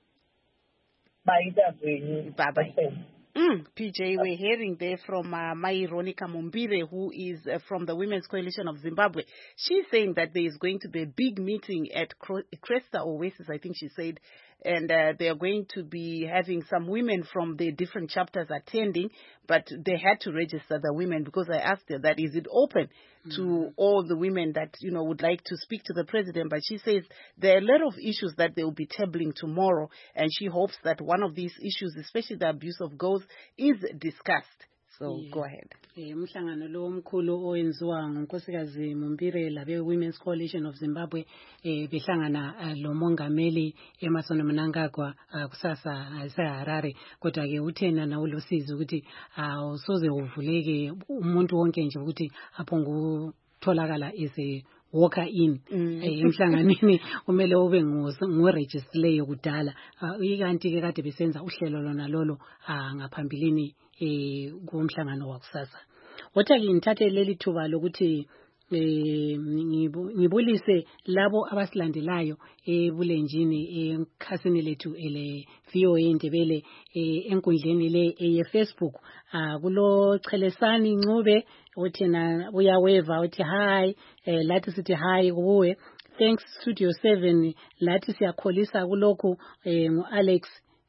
Maita zvenyu. Bye bye. Mm, P J, we're hearing there from uh, Maironica Mumbire, who is uh, from the Women's Coalition of Zimbabwe. She's saying that there is going to be a big meeting at Cresta Oasis, I think she said, and uh, they are going to be having some women from the different chapters attending, but they had to register the women because I asked her that, is it open mm. to all the women that, you know, would like to speak to the president? But she says there are a lot of issues that they will be tabling tomorrow, and she hopes that one of these issues, especially the abuse of girls, is discussed. So yeah. Go ahead. Umhlangano lo omkhulu owenziwa ngunkosikazi Mumbire labe Women's Coalition of Zimbabwe eh behlangana lo mongameli eMarson Mnangagwa kusasa eseHarare, kodwa ke uthena nawo losizi ukuthi awusoze uvuleke umuntu wonke nje ukuthi aphongu tholakala ese walker in emhlanganweni kumele ube ngoregister kudala ikanti ke kade besenza uhlelo lona lolo ngaphambilini eh kumhlangano wakusasa. Kodwa ke ngithathe leli thuba lokuthi eh ngibulise labo abasilandelayo ebulenjini ekhasini lethu ele V O A Ndebele enkundleni le ye Facebook. Kulo Chelesani Ncube uthina uyaweva uthi hi, lathi sithi hi kuwe. Thanks Studio seven, lathi siyakholisa kulokhu ngu-Alex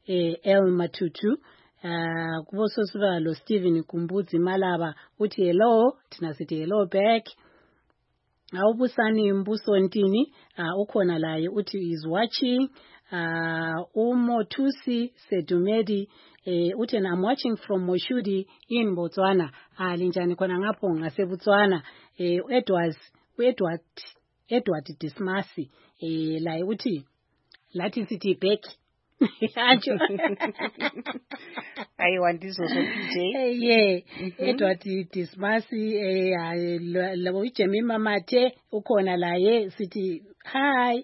L Matutu. Uh, kuboso sibalo Stephen Kumbuzi Malaba uthi hello, thina sithi hello back. Awubusani Mbuso Ntini uh, ukhona laye uthi is watching. uh, Umotusi Sedumedi uh, uthi I'm watching from Moshudi in Botswana. uh, linjani khona ngapho ngaseBotswana. uh, Edward Edward Edward Dismasi uh, laye uthi lathi sithi back. I want this also P J. Yeah, Edward Dismasi eh labo ijemima mathe ukhona la ye sithi hi.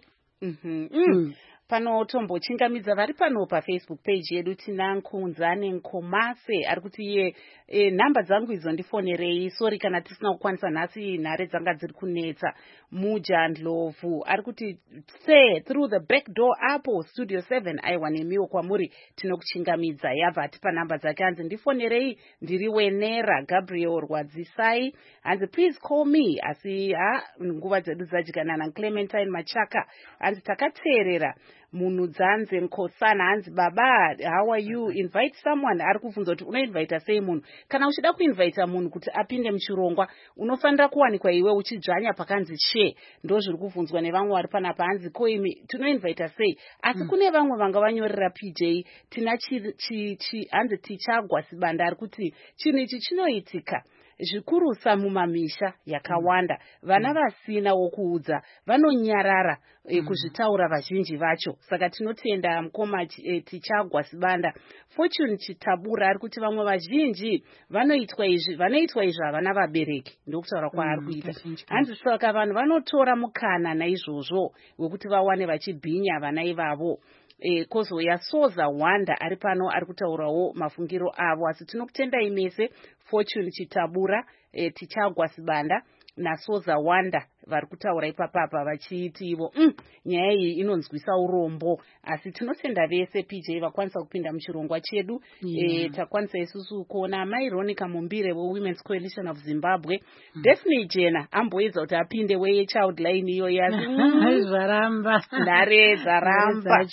Mhm. Pano Tombo chingamidza vari pano pa Facebook page yedu tina Nkunzane Nkomase ari kuti ye e, namba dzangu izo ndifonerei, sorry kana tisina kukwanisa nhasi nhare dzanga dziri kunetsa. Muja Ndlovu ari kuti say through the back door apo Studio seven aiwa nemiwo kwamuri tinokuchingamidza. Yabva atipa namba dzake hanzi ndifonerei ndiri wenera. Gabriel Rwadzisai hanzi please call me. Asi ha nguva dzedu dzajikanana. Clementine Machaka hanzi takateerera. Munhu Dzanze Nkosana hanzi baba how are you, invite someone. Ari kubvunza kuti unoinvita sei munhu. Kana uchida kuinvita munhu kuti apinde muchirongwa unofanira kuwanikwa iwe uchidzvanya pakanzi share. Ndo zviri kubvunzwa nevamwe vari panapa hanzi koimi tinoinvita sei. Asi mm. kune vamwe vanga vanyorera P J tina chi, chi, chi hanzi tichagwa sibanda ari kuti chinhu ichi chinoitika zvikurusa mumamisha yakawanda. Vana vasina wokuudza vanonyarara e, kuzvitaura vazhinji vacho. Saka tinotenda mukoma e, tichagwa sibanda. Fortune Chitabura ari kuti vamwe vazhinji vanoitwa izvi vanoitwa izvi havana vabereki. Ndokutaura kwaari kuita. Hanzi saka vanhu vanotora mukana naizvozvo wekuti vawane vachibhinya vana ivavo. E, kozo yasoza Wanda ari pano ari kutaurawo mafungiro avo. Asi tinokutendai mese Fortune Chitabura, e, tichagwa sibanda nasoza Wanda vari kutaura ipapapa vachiti ivo mm, nyaya iyi inonzwisa urombo. Asi tinotenda vese P J vakwanisa kupinda muchirongwa chedu. yeah. e, takwanisa isusu kuona Maironica Mumbire we Women's Coalition of Zimbabwe. mm. Daphne Jena amboedza kuti apinde weye child line iyo yasi mm. zvaramba ndare dzaramba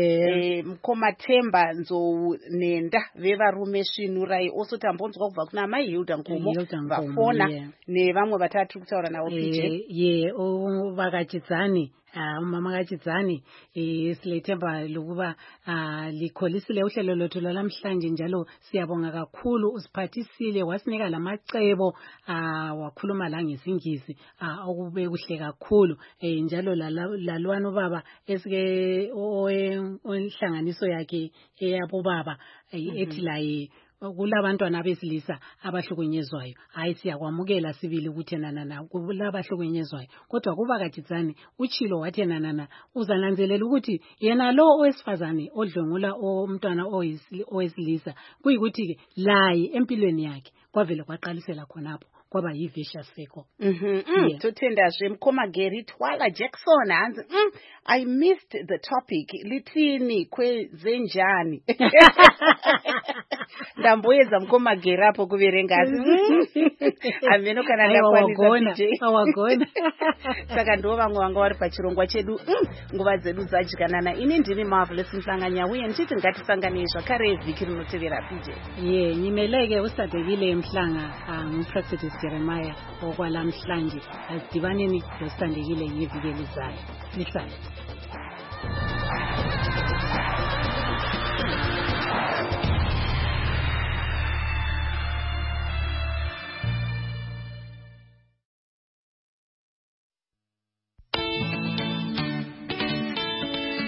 e, mukoma Temba Nzou Nenda vevarume Svinurai also tambonzwa kubva kuna Mai Hilda Nkomo vafona yeah. nevamwe vatatu kutaura navo P J. Ye o vakachidzani umama kachidzani siletemba lokuba likholisile uhlelo lothu lamhlanje njalo siyabonga kakhulu usiphathisile wasinika lamacebo wakhuluma la ngesingisi okube kuhle kakhulu njalo lalwana baba esike onhlanganiso yakhe eyabo baba ethi laye kulabantwana besilisa abahlukunyezwayo. Hayi siyakwamukela sibili ukuthi nanana kulabahlukunyezwayo, kodwa kuba kathitsani uchilo wathi nanana uzananzelela ukuthi yena lo owesifazane odlongula umntwana owesilisa kuyikuthi ke laye empilweni yakhe kwavele kwaqalisela khonapho kwaba yi-vicious circle. Mhm. Mm. Tuthendazve Mkomageri Twala Jackson hanzi mm, I missed the topic litini kwezenjani. Ndamboedza Mkomageri apo kuverenga asi ameno kana ndakwanisa P J awagona. Saka ndo vamwe vanga vari pachirongwa chedu mm, nguva dzedu dzadyikanana. Ini ndini Marvelous Mhlanga uye nditi ngatisanganei zvakare vhiki rinotevera P J. Ye nyimeleke usadekile Mhlanga umpractice Jeremiah okwalamhlanje asidibaneni losandekile ngeviki elizayo. Nihlale.